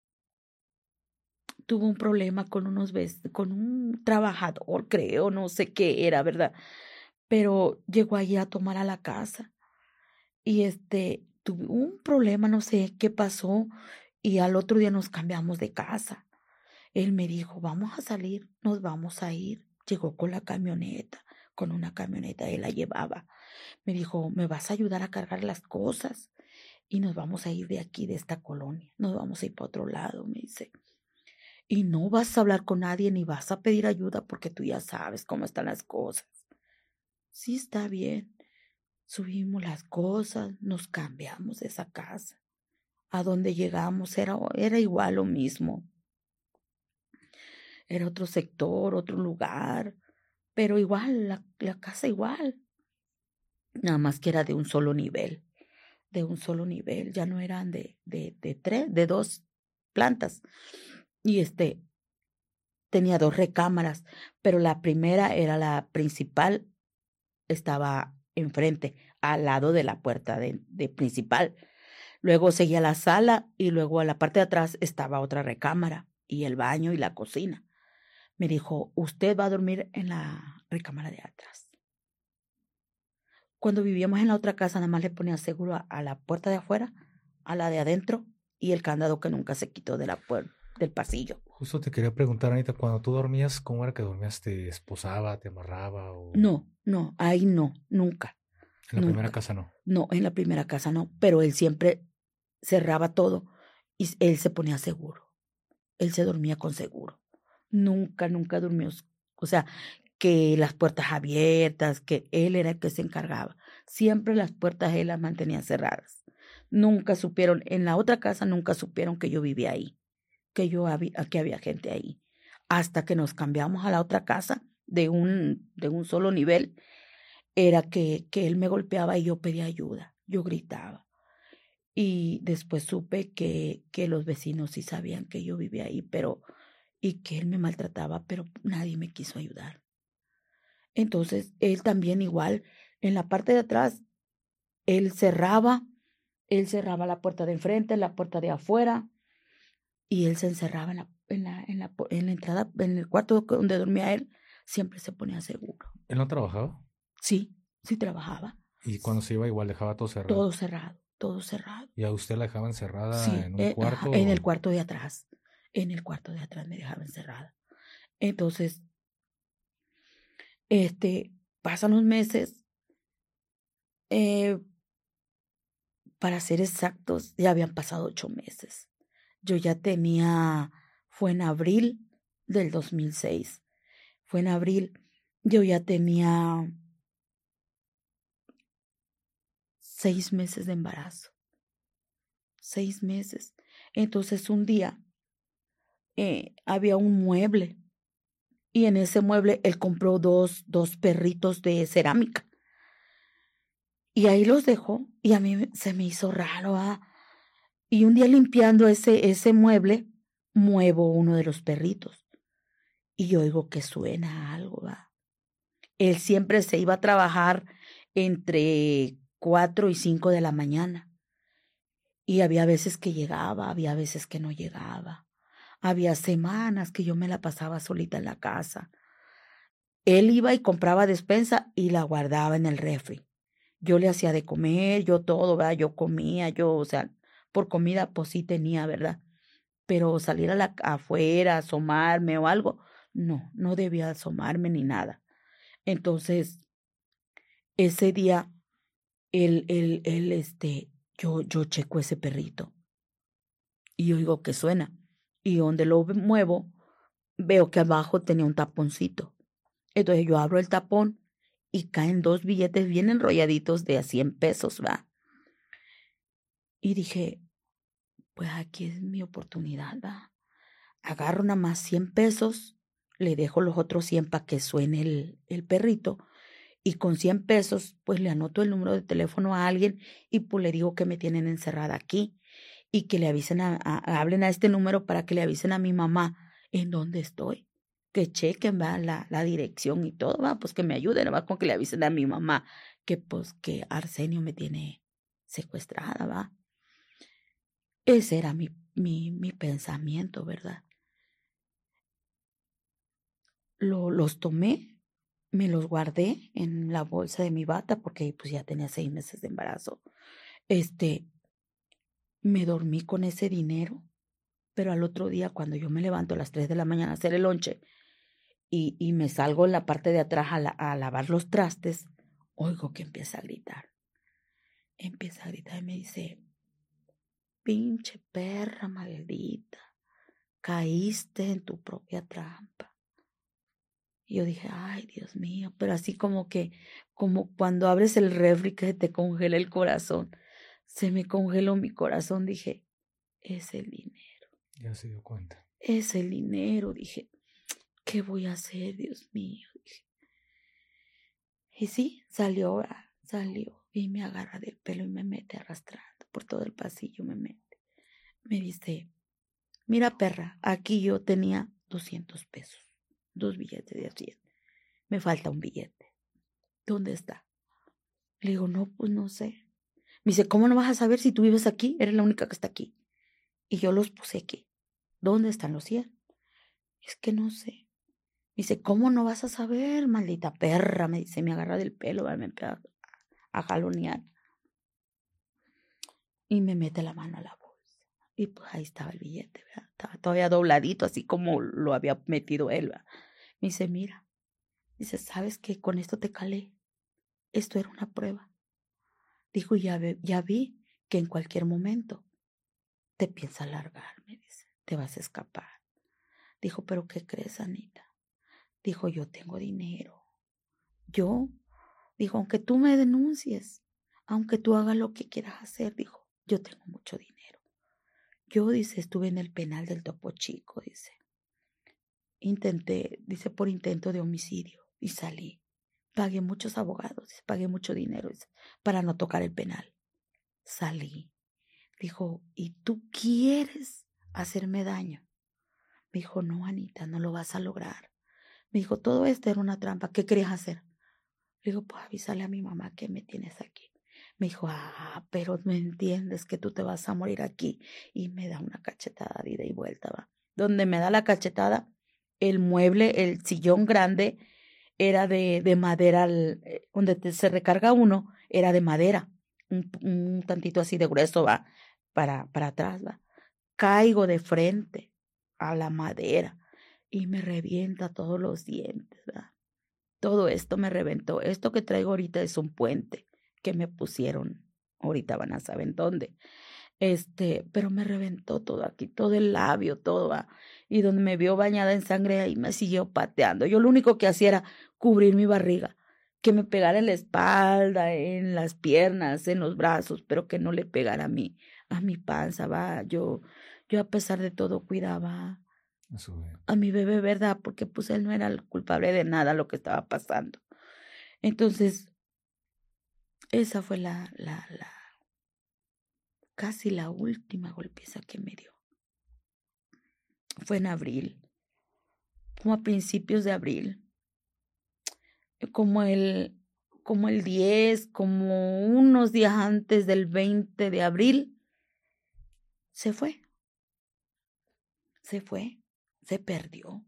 tuvo un problema con con un trabajador, creo, no sé qué era, ¿verdad? Pero llegó allí a tomar a la casa y tuve un problema, no sé qué pasó, y al otro día nos cambiamos de casa. Él me dijo, vamos a salir, nos vamos a ir. Llegó con la camioneta, con una camioneta, él la llevaba. Me dijo, ¿me vas a ayudar a cargar las cosas? Y nos vamos a ir de aquí, de esta colonia. Nos vamos a ir para otro lado, me dice. Y no vas a hablar con nadie ni vas a pedir ayuda porque tú ya sabes cómo están las cosas. Sí, está bien. Subimos las cosas, nos cambiamos de esa casa. A donde llegamos era igual lo mismo. Era otro sector, otro lugar, pero igual, la casa igual. Nada más que era de un solo nivel, ya no eran de 2 plantas. Y tenía 2 recámaras, pero la primera era la principal, estaba enfrente, al lado de la puerta de principal. Luego seguía la sala y luego a la parte de atrás estaba otra recámara y el baño y la cocina. Me dijo, usted va a dormir en la recámara de atrás. Cuando vivíamos en la otra casa, nada más le ponía seguro a la puerta de afuera, a la de adentro y el candado que nunca se quitó de del pasillo. Justo te quería preguntar, Anita, cuando tú dormías, ¿cómo era que dormías? ¿Te esposaba, te amarraba o...? No, ahí no, nunca. En la primera casa no. No, en la primera casa no, pero él siempre cerraba todo y él se ponía seguro. Él se dormía con seguro. Nunca durmió. O sea, que las puertas abiertas, que él era el que se encargaba. Siempre las puertas él las mantenía cerradas. Nunca supieron, en la otra casa nunca supieron que yo vivía ahí, que había gente ahí. Hasta que nos cambiamos a la otra casa de un solo nivel, era que él me golpeaba y yo pedía ayuda, yo gritaba. Y después supe que los vecinos sí sabían que yo vivía ahí, y que él me maltrataba, pero nadie me quiso ayudar. Entonces, él también igual, en la parte de atrás, él cerraba la puerta de enfrente, la puerta de afuera, y él se encerraba en la entrada, en el cuarto donde dormía él, siempre se ponía seguro. ¿Él no trabajaba? Sí trabajaba. Y cuando se iba igual dejaba todo cerrado. Todo cerrado. ¿Y a usted la dejaban encerrada Sí, en un cuarto? en el cuarto de atrás. En el cuarto de atrás me dejaban encerrada. Entonces, pasan los meses, para ser exactos, ya habían pasado 8 meses. Yo ya fue en abril del 2006. Fue en abril, yo ya tenía 6 meses de embarazo. 6 meses. Entonces un día había un mueble y en ese mueble él compró dos perritos de cerámica. Y ahí los dejó y a mí se me hizo raro, ¿va? Y un día limpiando ese mueble, muevo uno de los perritos y oigo que suena algo, ¿va? Él siempre se iba a trabajar entre 4 y 5 de la mañana. Y había veces que llegaba, había veces que no llegaba. Había semanas que yo me la pasaba solita en la casa. Él iba y compraba despensa y la guardaba en el refri. Yo le hacía de comer, yo todo, ¿verdad? Yo comía, o sea, por comida pues sí tenía, ¿verdad? Pero salir afuera, asomarme o algo, no, no debía asomarme ni nada. Entonces, ese día, yo checo ese perrito y oigo que suena. Y donde lo muevo, veo que abajo tenía un taponcito. Entonces yo abro el tapón y caen 2 billetes bien enrolladitos de a 100 pesos, ¿va? Y dije, pues aquí es mi oportunidad, ¿va? Agarro nada más 100 pesos, le dejo los otros 100 para que suene el perrito. Y con 100 pesos, pues le anoto el número de teléfono a alguien y pues le digo que me tienen encerrada aquí y que le avisen hablen a este número para que le avisen a mi mamá en dónde estoy. Que chequen, va, la dirección y todo, va, pues que me ayuden, va, con que le avisen a mi mamá que pues que Arsenio me tiene secuestrada, va. Ese era mi pensamiento, ¿verdad? Los tomé, me los guardé en la bolsa de mi bata porque pues ya tenía 6 meses de embarazo. Me dormí con ese dinero, pero al otro día cuando yo me levanto a las 3 de la mañana a hacer el lonche y me salgo en la parte de atrás a lavar los trastes, oigo que empieza a gritar. Empieza a gritar y me dice, pinche perra maldita, caíste en tu propia trampa. Y yo dije, ay, Dios mío, pero así como cuando abres el refri que te congela el corazón, se me congeló mi corazón, dije, es el dinero. Ya se dio cuenta. Es el dinero, dije, ¿qué voy a hacer, Dios mío? Dije. Y sí, salió y me agarra del pelo y me mete arrastrando por todo el pasillo, me mete. Me dice, mira perra, aquí yo tenía 200 pesos, 2 billetes de 100. Me falta un billete. ¿Dónde está? Le digo, no, pues no sé. Me dice, ¿cómo no vas a saber si tú vives aquí? Eres la única que está aquí. Y yo los puse aquí. ¿Dónde están los 100? Es que no sé. Me dice, ¿cómo no vas a saber, maldita perra? Me dice, me agarra del pelo, me empieza a jalonear. Y me mete la mano a la bolsa. Y pues ahí estaba el billete, ¿verdad? Estaba todavía dobladito, así como lo había metido él, ¿verdad? Me dice, mira. Dice, ¿sabes qué? Con esto te calé. Esto era una prueba. Dijo, ya vi que en cualquier momento te piensa largar, me dice. Te vas a escapar. Dijo, ¿pero qué crees, Anita? Dijo, yo tengo dinero. Dijo, aunque tú me denuncies, aunque tú hagas lo que quieras hacer, dijo, yo tengo mucho dinero. Yo, dice, estuve en el penal del Topo Chico, dice. Dice, por intento de homicidio y salí. Pagué muchos abogados, dice, pagué mucho dinero, dice, para no tocar el penal. Salí. Dijo, ¿y tú quieres hacerme daño? Me dijo, no, Anita, no lo vas a lograr. Me dijo, todo esto era una trampa. ¿Qué querías hacer? Le digo, pues avísale a mi mamá que me tienes aquí. Me dijo, pero no entiendes que tú te vas a morir aquí. Y me da una cachetada de ida y vuelta, va. Donde me da la cachetada, el mueble, el sillón grande, era de madera, donde se recarga uno, era de madera. Un tantito así de grueso, va, para atrás, va. Caigo de frente a la madera y me revienta todos los dientes, va. Todo esto me reventó. Esto que traigo ahorita es un puente que me pusieron. Ahorita van a saber dónde. Pero me reventó todo aquí, todo el labio, todo. ¿Va? Y donde me vio bañada en sangre, ahí me siguió pateando. Yo lo único que hacía era cubrir mi barriga, que me pegara en la espalda, en las piernas, en los brazos, pero que no le pegara a mi panza, va. Yo a pesar de todo cuidaba a mi bebé, ¿verdad? Porque pues él no era el culpable de nada lo que estaba pasando. Entonces, Esa fue casi la última golpiza que me dio. Fue en abril, como a principios de abril, como el 10, como unos días antes del 20 de abril, se fue, se perdió.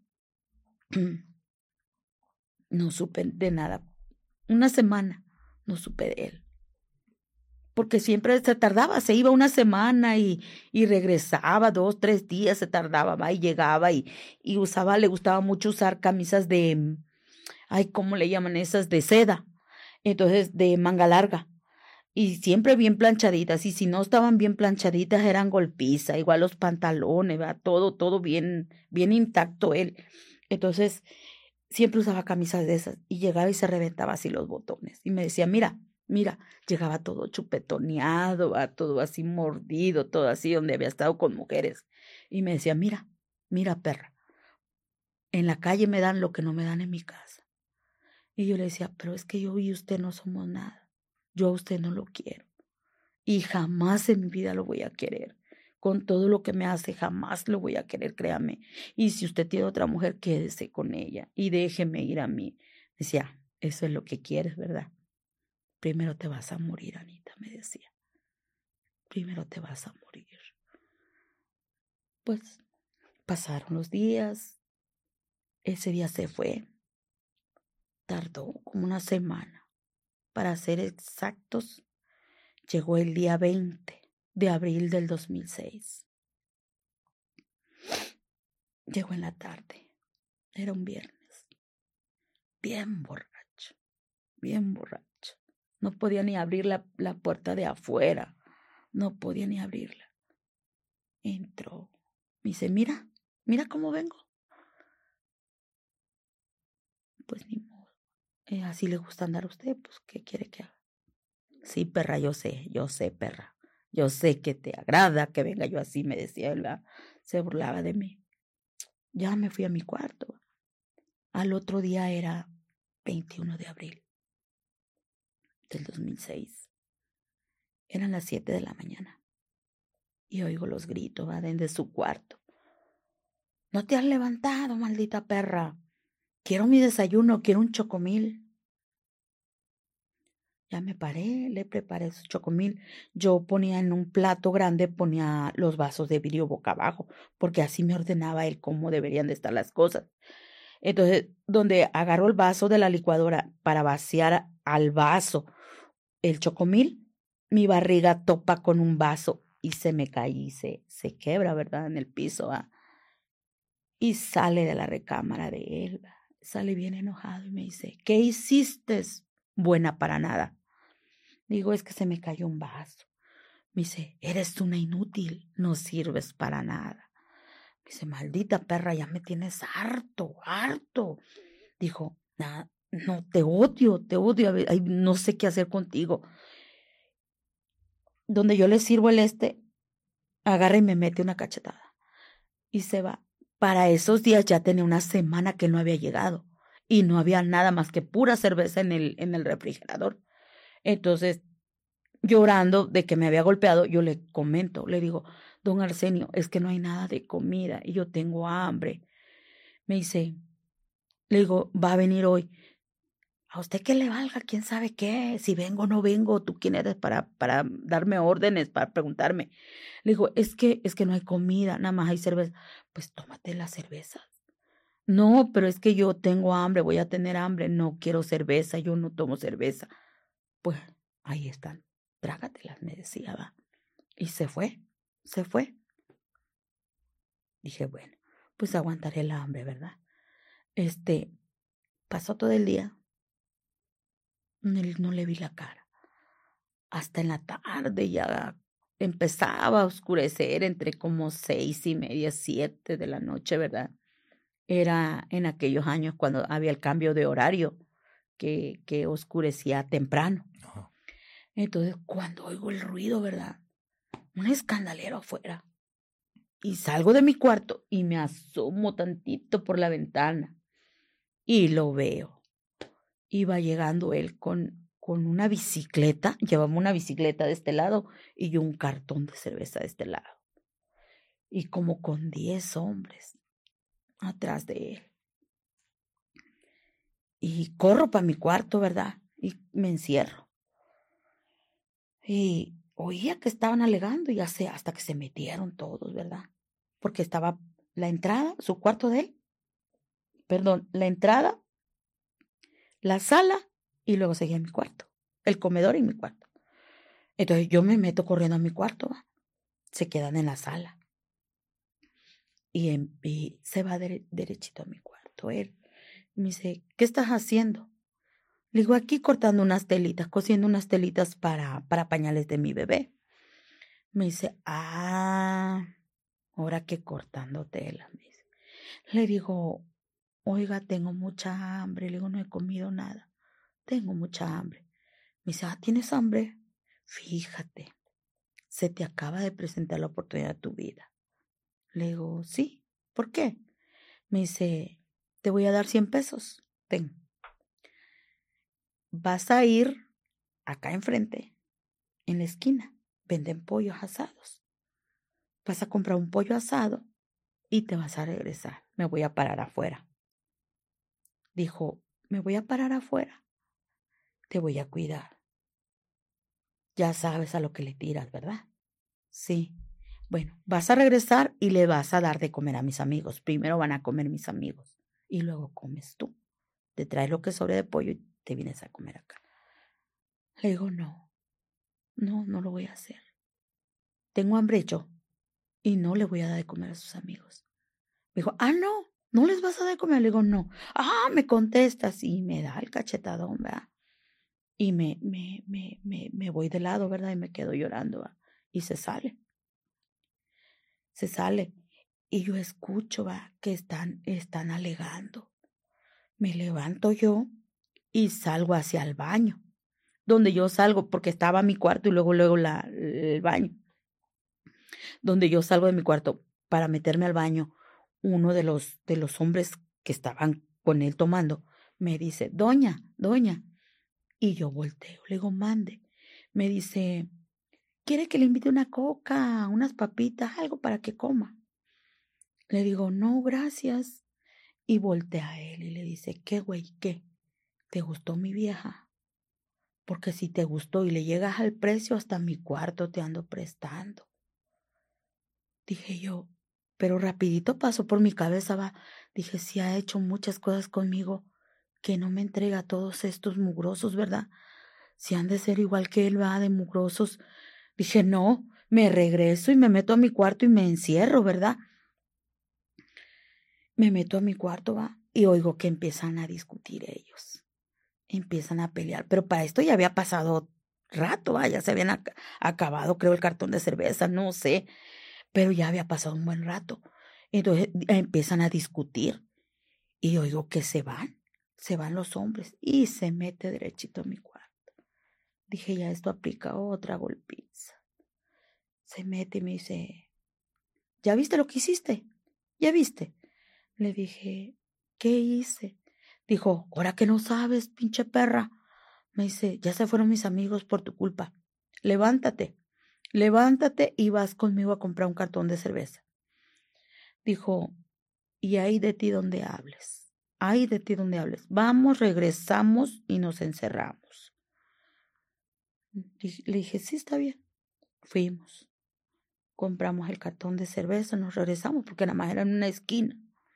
No supe de nada. Una semana no supe de él. Porque siempre se tardaba, se iba una semana y regresaba 2, 3 días, se tardaba, va y llegaba y le gustaba mucho usar camisas de, ¿cómo le llaman esas? De seda, entonces de manga larga y siempre bien planchaditas, y si no estaban bien planchaditas eran golpiza, igual los pantalones, ¿verdad? Todo bien intacto él. Entonces siempre usaba camisas de esas y llegaba y se reventaba así los botones y me decía, mira, llegaba todo chupetoneado, todo así mordido, todo así donde había estado con mujeres. Y me decía, mira, perra, en la calle me dan lo que no me dan en mi casa. Y yo le decía, pero es que yo y usted no somos nada. Yo a usted no lo quiero. Y jamás en mi vida lo voy a querer. Con todo lo que me hace, jamás lo voy a querer, créame. Y si usted tiene otra mujer, quédese con ella y déjeme ir a mí. Decía, eso es lo que quieres, ¿verdad? Primero te vas a morir, Anita, me decía. Primero te vas a morir. Pues pasaron los días. Ese día se fue. Tardó como una semana. Para ser exactos, llegó el día 20 de abril del 2006. Llegó en la tarde. Era un viernes. Bien borracho. No podía ni abrir la puerta de afuera. No podía ni abrirla. Entró. Me dice, mira cómo vengo. Pues ni modo. Así le gusta andar a usted, pues ¿qué quiere que haga? Sí, perra, yo sé, perra. Yo sé que te agrada que venga yo así, me decía él. Se burlaba de mí. Ya me fui a mi cuarto. Al otro día era 21 de abril del 2006. Eran las 7 de la mañana. Y oigo los gritos, va, desde su cuarto. ¿No te has levantado, maldita perra? Quiero mi desayuno, quiero un chocomil. Ya me paré, le preparé su chocomil. Yo ponía en un plato grande, ponía los vasos de vidrio boca abajo, porque así me ordenaba él cómo deberían de estar las cosas. Entonces, donde agarro el vaso de la licuadora para vaciar al vaso el chocomil, mi barriga topa con un vaso y se me cae y se quebra, ¿verdad? En el piso, ¿va? Y sale de la recámara de él, ¿va? Sale bien enojado y me dice, ¿qué hiciste? Buena para nada. Digo, es que se me cayó un vaso. Me dice, eres una inútil, no sirves para nada. Me dice, maldita perra, ya me tienes harto. Dijo, no, te odio, no sé qué hacer contigo. Donde yo le sirvo agarra y me mete una cachetada. Y se va. Para esos días ya tenía una semana que no había llegado. Y no había nada más que pura cerveza en el refrigerador. Entonces, llorando de que me había golpeado, yo le comento, le digo, don Arsenio, es que no hay nada de comida y yo tengo hambre. Me dice, le digo, va a venir hoy. A usted que le valga, quién sabe qué, si vengo o no vengo, tú quién eres para darme órdenes, para preguntarme. Le digo, es que no hay comida, nada más hay cerveza. Pues tómate la cerveza. No, pero es que yo tengo hambre, voy a tener hambre, no quiero cerveza, yo no tomo cerveza. Pues ahí están, trágatelas, me decía, va. Y se fue. Dije, bueno, pues aguantaré el hambre, ¿verdad? Pasó todo el día. No le vi la cara. Hasta en la tarde ya empezaba a oscurecer entre como 6:30, 7 de la noche, ¿verdad? Era en aquellos años cuando había el cambio de horario que oscurecía temprano. Ajá. Entonces, cuando oigo el ruido, ¿verdad? Un escandalero afuera. Y salgo de mi cuarto y me asomo tantito por la ventana. Y lo veo. Iba llegando él con con una bicicleta, llevaba una bicicleta de este lado y yo un cartón de cerveza de este lado. Y como con 10 hombres atrás de él. Y corro para mi cuarto, ¿verdad? Y me encierro. Y oía que estaban alegando y hasta que se metieron todos, ¿verdad? Porque estaba la entrada, su cuarto de él. Perdón, la entrada, la sala y luego seguía mi cuarto. El comedor y mi cuarto. Entonces yo me meto corriendo a mi cuarto, ¿va? Se quedan en la sala. Y se va derechito a mi cuarto. Él me dice, ¿qué estás haciendo? Le digo, aquí cortando unas telitas, cosiendo unas telitas para pañales de mi bebé. Me dice, ahora que cortando tela. Me dice. Le digo, oiga, tengo mucha hambre. Le digo, no he comido nada. Tengo mucha hambre. Me dice, ¿tienes hambre? Fíjate, se te acaba de presentar la oportunidad de tu vida. Le digo, sí, ¿por qué? Me dice, te voy a dar 100 pesos. Ten. Vas a ir acá enfrente, en la esquina. Venden pollos asados. Vas a comprar un pollo asado y te vas a regresar. Me voy a parar afuera. Dijo, me voy a parar afuera. Te voy a cuidar. Ya sabes a lo que le tiras, ¿verdad? Sí. Bueno, vas a regresar y le vas a dar de comer a mis amigos. Primero van a comer mis amigos y luego comes tú. Te traes lo que sobre de pollo y te vienes a comer acá. Le digo, no lo voy a hacer. Tengo hambre yo y no le voy a dar de comer a sus amigos. Me dijo, no les vas a dar de comer. Le digo, no. Me contestas y me da el cachetadón, ¿verdad? Y me voy de lado, ¿verdad? Y me quedo llorando, ¿verdad? Y se sale. Y yo escucho, ¿va? Que están alegando. Me levanto yo y salgo hacia el baño. Donde yo salgo, porque estaba mi cuarto y luego el baño. Donde yo salgo de mi cuarto para meterme al baño, uno de los hombres que estaban con él tomando, me dice, doña. Y yo volteo, le digo, mande. Me dice, ¿quiere que le invite una coca, unas papitas, algo para que coma? Le digo, no, gracias. Y voltea a él y le dice, ¿qué, güey? ¿Qué? ¿Te gustó mi vieja? Porque si te gustó y le llegas al precio, hasta mi cuarto te ando prestando. Dije yo, pero rapidito pasó por mi cabeza, va. Dije, si ha hecho muchas cosas conmigo, que no me entrega a todos estos mugrosos, ¿verdad? Si han de ser igual que él, va, de mugrosos. Dije, no, me regreso y me meto a mi cuarto y me encierro, ¿verdad? Me meto a mi cuarto, va, y oigo que empiezan a discutir ellos. Empiezan a pelear, pero para esto ya había pasado rato, va, ya se habían acabado, creo, el cartón de cerveza, no sé, pero ya había pasado un buen rato. Entonces empiezan a discutir y oigo que se van los hombres y se mete derechito a mi cuarto. Dije, ya esto aplica otra golpiza. Se mete y me dice, ¿ya viste lo que hiciste? ¿Ya viste? Le dije, ¿qué hice? Dijo, ahora que no sabes, pinche perra. Me dice, ya se fueron mis amigos por tu culpa. Levántate y vas conmigo a comprar un cartón de cerveza. Dijo, y ahí de ti donde hables. Vamos, regresamos y nos encerramos. Le dije, sí, está bien. Fuimos. Compramos el cartón de cerveza, nos regresamos porque nada más era en una esquina.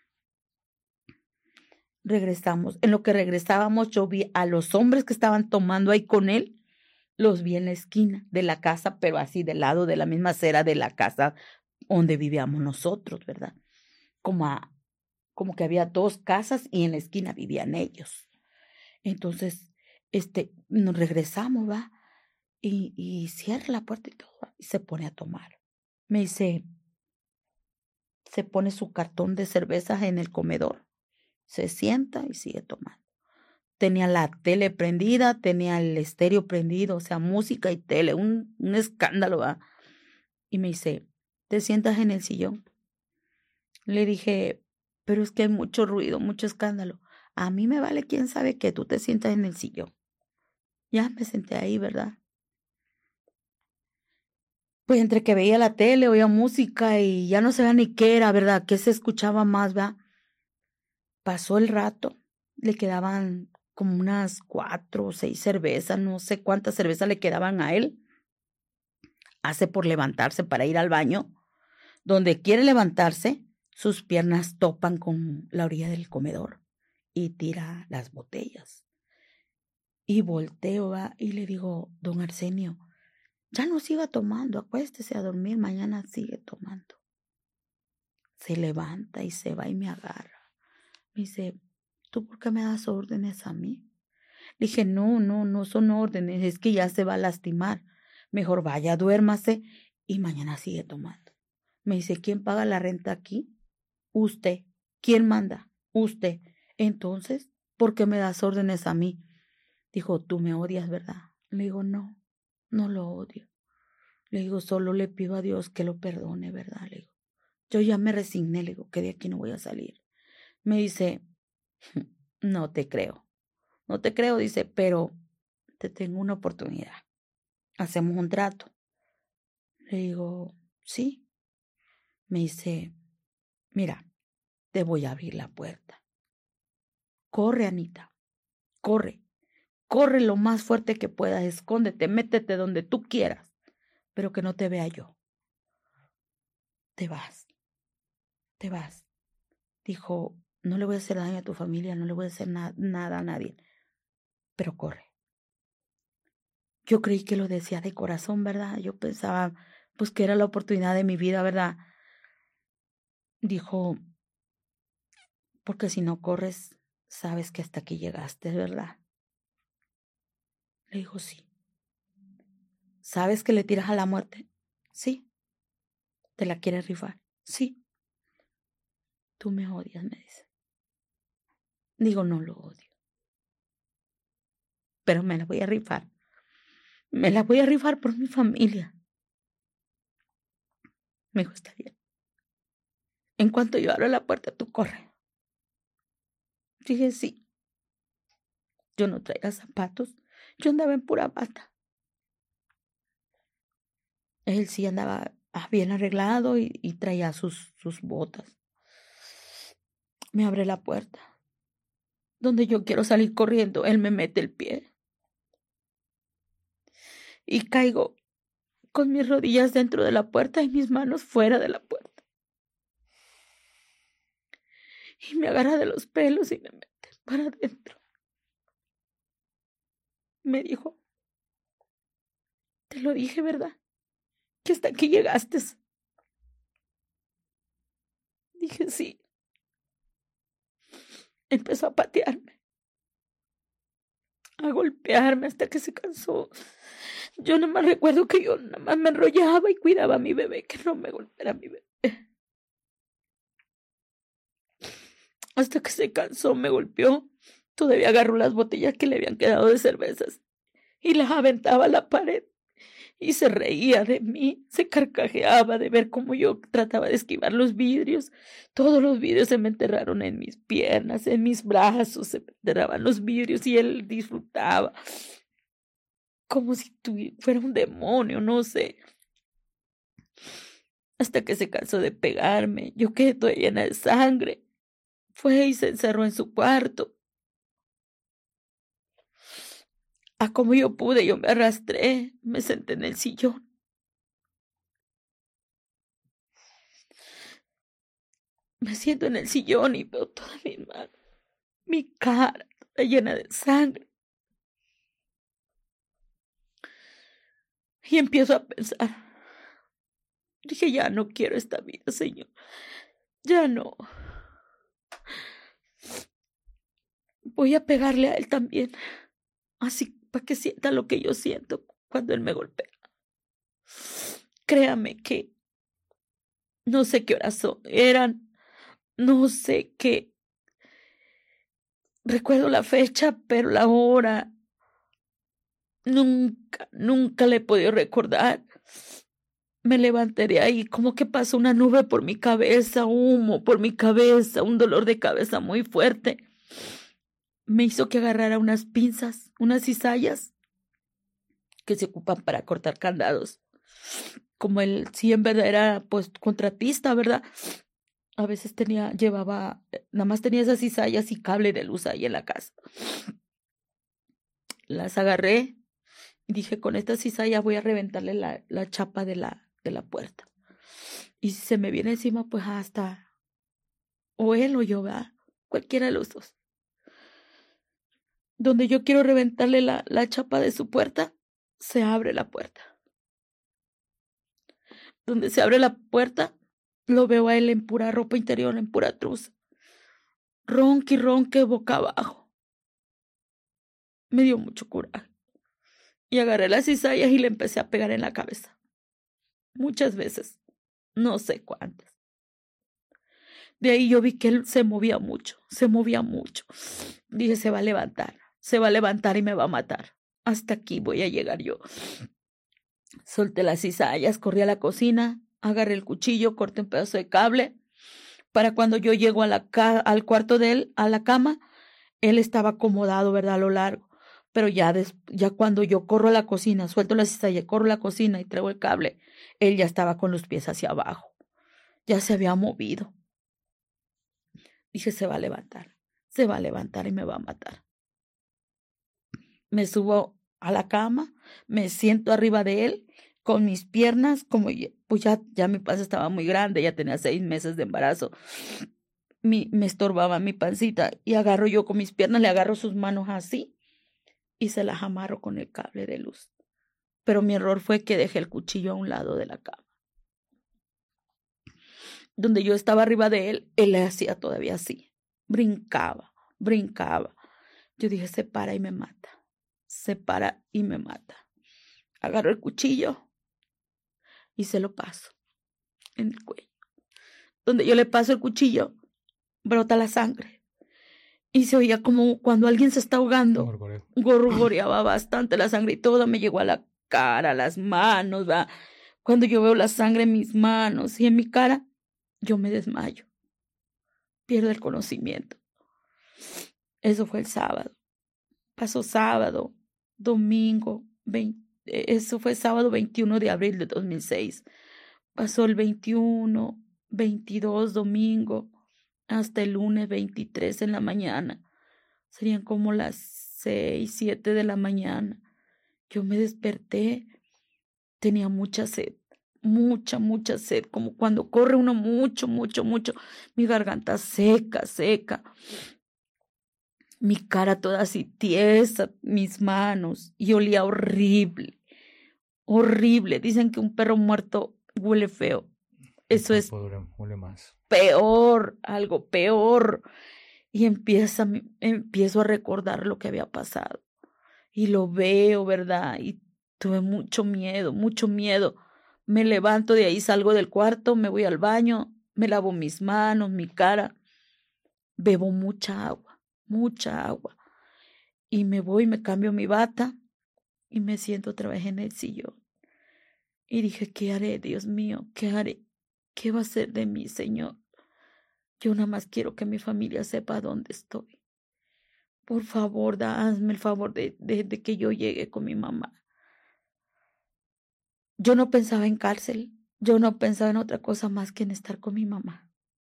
Regresamos. En lo que regresábamos, yo vi a los hombres que estaban tomando ahí con él, los vi en la esquina de la casa, pero así del lado de la misma acera de la casa donde vivíamos nosotros, ¿verdad? Como que había 2 casas y en la esquina vivían ellos. Entonces, nos regresamos, ¿va? Y cierra la puerta y todo, ¿va? Y se pone a tomar. Me dice, se pone su cartón de cervezas en el comedor, se sienta y sigue tomando. Tenía la tele prendida, tenía el estéreo prendido, o sea, música y tele, un escándalo, ¿va? Y me dice, ¿te sientas en el sillón? Le dije, pero es que hay mucho ruido, mucho escándalo. A mí me vale quién sabe que tú te sientas en el sillón. Ya me senté ahí, ¿verdad? Pues entre que veía la tele, oía música y ya no sabía ni qué era, ¿verdad? ¿Qué se escuchaba más, verdad? Pasó el rato, le quedaban como unas 4 o 6 cervezas, no sé cuántas cervezas le quedaban a él. Hace por levantarse para ir al baño. Donde quiere levantarse, sus piernas topan con la orilla del comedor y tira las botellas. Y volteo y le digo, don Arsenio, ya no siga tomando, acuéstese a dormir, mañana sigue tomando. Se levanta y se va y me agarra. Me dice, ¿tú por qué me das órdenes a mí? Le dije, no son órdenes, es que ya se va a lastimar. Mejor vaya, duérmase y mañana sigue tomando. Me dice, ¿quién paga la renta aquí? Usted. ¿Quién manda? Usted. Entonces, ¿por qué me das órdenes a mí? Dijo, tú me odias, ¿verdad? Le digo, no lo odio. Le digo, solo le pido a Dios que lo perdone, ¿verdad? Le digo, yo ya me resigné, le digo, que de aquí no voy a salir. Me dice, no te creo, dice, pero te tengo una oportunidad. Hacemos un trato. Le digo, sí. Me dice, mira, te voy a abrir la puerta. Corre, Anita, corre lo más fuerte que puedas, escóndete, métete donde tú quieras, pero que no te vea yo. Te vas. Dijo, no le voy a hacer daño a tu familia, no le voy a hacer nada a nadie, pero corre. Yo creí que lo decía de corazón, ¿verdad? Yo pensaba, pues que era la oportunidad de mi vida, ¿verdad? Dijo, porque si no corres, sabes que hasta aquí llegaste, ¿verdad? Le dijo, sí. ¿Sabes que le tiras a la muerte? Sí. ¿Te la quieres rifar? Sí. Tú me odias, me dice. Digo, no lo odio, pero me la voy a rifar. Me la voy a rifar por mi familia. Me dijo, está bien. En cuanto yo abro la puerta, tú corre. Dije, sí. Yo no traía zapatos. Yo andaba en pura bata. Él sí andaba bien arreglado y traía sus botas. Me abre la puerta. Donde yo quiero salir corriendo, él me mete el pie. Y caigo con mis rodillas dentro de la puerta y mis manos fuera de la puerta. Y me agarra de los pelos y me mete para adentro. Me dijo, te lo dije, ¿verdad? Que hasta aquí llegaste. Dije, sí. Empezó a patearme, a golpearme hasta que se cansó. Yo nada más recuerdo que yo nada más me enrollaba y cuidaba a mi bebé, que no me golpeara a mi bebé. Hasta que se cansó, me golpeó. Todavía agarró las botellas que le habían quedado de cervezas y las aventaba a la pared. Y se reía de mí, se carcajeaba de ver cómo yo trataba de esquivar los vidrios. Todos los vidrios se me enterraron en mis piernas, en mis brazos, se me enterraban los vidrios y él disfrutaba. Como si fuera un demonio, no sé. Hasta que se cansó de pegarme. Yo quedé toda llena de sangre. Fue y se encerró en su cuarto. Como yo pude, yo me arrastré, me senté en el sillón. Me siento en el sillón y veo todas mis manos, mi cara toda llena de sangre. Y empiezo a pensar. Dije, ya no quiero esta vida, Señor. Ya no. Voy a pegarle a él también. Así para que sienta lo que yo siento cuando él me golpea. Créame que no sé qué horas eran. No sé qué. Recuerdo la fecha, pero la hora nunca le he podido recordar. Me levanté de ahí, como que pasó una nube por mi cabeza, humo por mi cabeza, un dolor de cabeza muy fuerte. Me hizo que agarrara unas pinzas, unas cizallas, que se ocupan para cortar candados. Como él sí en verdad era pues contratista, ¿verdad? A veces nada más tenía esas cizallas y cable de luz ahí en la casa. Las agarré y dije, con esta cizalla voy a reventarle la chapa de la puerta. Y si se me viene encima, pues hasta o él o yo, ¿verdad? Cualquiera de los dos. Donde yo quiero reventarle la chapa de su puerta, se abre la puerta. Donde se abre la puerta, lo veo a él en pura ropa interior, en pura truza. Ronque y ronque boca abajo. Me dio mucho coraje. Y agarré las cizallas y le empecé a pegar en la cabeza. Muchas veces. No sé cuántas. De ahí yo vi que él se movía mucho. Dije, se va a levantar y me va a matar. Hasta aquí voy a llegar yo. Solté las cizallas, corrí a la cocina, agarré el cuchillo, corté un pedazo de cable. Para cuando yo llego al cuarto de él, a la cama, él estaba acomodado, ¿verdad? A lo largo. Pero ya cuando yo corro a la cocina, suelto la cizalla, corro a la cocina y traigo el cable, él ya estaba con los pies hacia abajo. Ya se había movido. Dije, se va a levantar y me va a matar. Me subo a la cama, me siento arriba de él, con mis piernas, como pues ya mi panza estaba muy grande, ya tenía 6 meses de embarazo. Me estorbaba mi pancita y agarro yo con mis piernas, le agarro sus manos así y se las amarro con el cable de luz. Pero mi error fue que dejé el cuchillo a un lado de la cama. Donde yo estaba arriba de él, él le hacía todavía así. Brincaba. Yo dije, se para y me mata. Agarro el cuchillo y se lo paso en el cuello. Donde yo le paso el cuchillo, brota la sangre. Y se oía como cuando alguien se está ahogando. Gorgoreaba bastante la sangre y toda me llegó a la cara, a las manos, ¿va? Cuando yo veo la sangre en mis manos y en mi cara, yo me desmayo. Pierdo el conocimiento. Eso fue el sábado. Pasó sábado, domingo, eso fue sábado 21 de abril de 2006. Pasó el 21, 22, domingo, hasta el lunes 23 en la mañana. Serían como las 6, 7 de la mañana. Yo me desperté, tenía mucha sed, mucha sed, como cuando corre uno mucho, mi garganta seca. Mi cara toda así tiesa, mis manos, y olía horrible. Dicen que un perro muerto huele feo. Eso es huele más. Peor, algo peor. Y empiezo a recordar lo que había pasado. Y lo veo, ¿verdad? Y tuve mucho miedo. Me levanto de ahí, salgo del cuarto, me voy al baño, me lavo mis manos, mi cara. Bebo mucha agua. Y me voy, me cambio mi bata y me siento otra vez en el sillón. Y dije, ¿qué haré, Dios mío? ¿Qué haré? ¿Qué va a ser de mí, Señor? Yo nada más quiero que mi familia sepa dónde estoy. Por favor, hazme el favor de que yo llegue con mi mamá. Yo no pensaba en cárcel. Yo no pensaba en otra cosa más que en estar con mi mamá.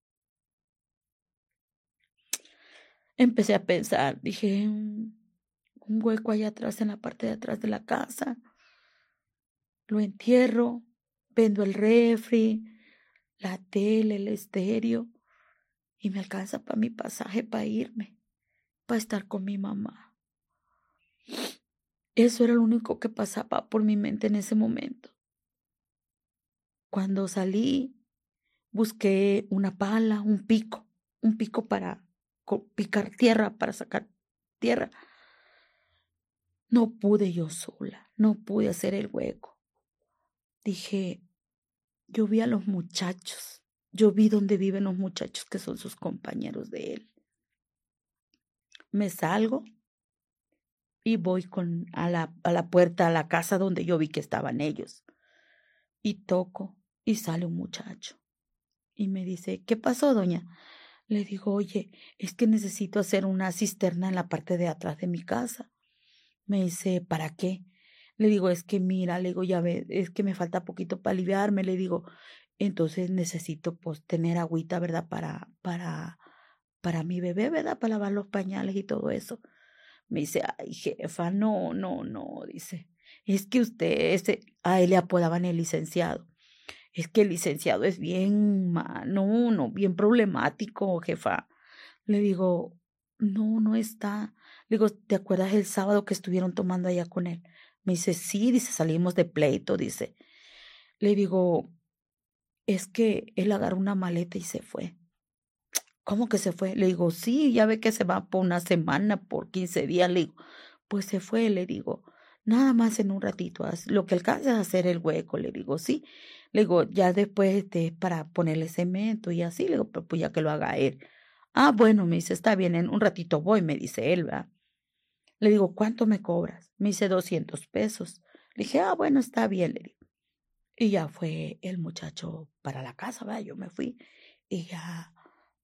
Empecé a pensar, dije, un hueco allá atrás, en la parte de atrás de la casa. Lo entierro, vendo el refri, la tele, el estéreo, y me alcanza para mi pasaje, para irme, para estar con mi mamá. Eso era lo único que pasaba por mi mente en ese momento. Cuando salí, busqué una pala, un pico para picar tierra, para sacar tierra. No pude yo sola, no pude hacer el hueco. Dije, yo vi a los muchachos, yo vi dónde viven los muchachos que son sus compañeros de él. Me salgo y voy a la puerta, a la casa donde yo vi que estaban ellos. Y toco y sale un muchacho. Y me dice, ¿qué pasó, doña? Le digo, oye, es que necesito hacer una cisterna en la parte de atrás de mi casa. Me dice, ¿para qué? Le digo, es que mira, le digo, ya ves, es que me falta poquito para aliviarme, le digo, entonces necesito pues tener agüita, ¿verdad? Para mi bebé, ¿verdad? Para lavar los pañales y todo eso. Me dice, ay, jefa, no, no, no, dice, es que usted, a él le apodaban el licenciado. Es que el licenciado es bien, no, bien problemático, jefa. Le digo, no, no está. Le digo, ¿te acuerdas el sábado que estuvieron tomando allá con él? Me dice, sí, dice, salimos de pleito, dice. Le digo, es que él agarró una maleta y se fue. ¿Cómo que se fue? Le digo, sí, ya ve que se va por una semana, por 15 días. Le digo, pues se fue, le digo, nada más en un ratito, lo que alcanza a hacer el hueco, le digo, sí. Le digo, ya después para ponerle cemento y así, le digo, pero pues ya que lo haga él. Ah, bueno, me dice, está bien, en un ratito voy, me dice él, ¿verdad? Le digo, ¿cuánto me cobras? Me dice 200 pesos. Le dije, ah, bueno, está bien, le digo. Y ya fue el muchacho para la casa, ¿verdad? Yo me fui y ya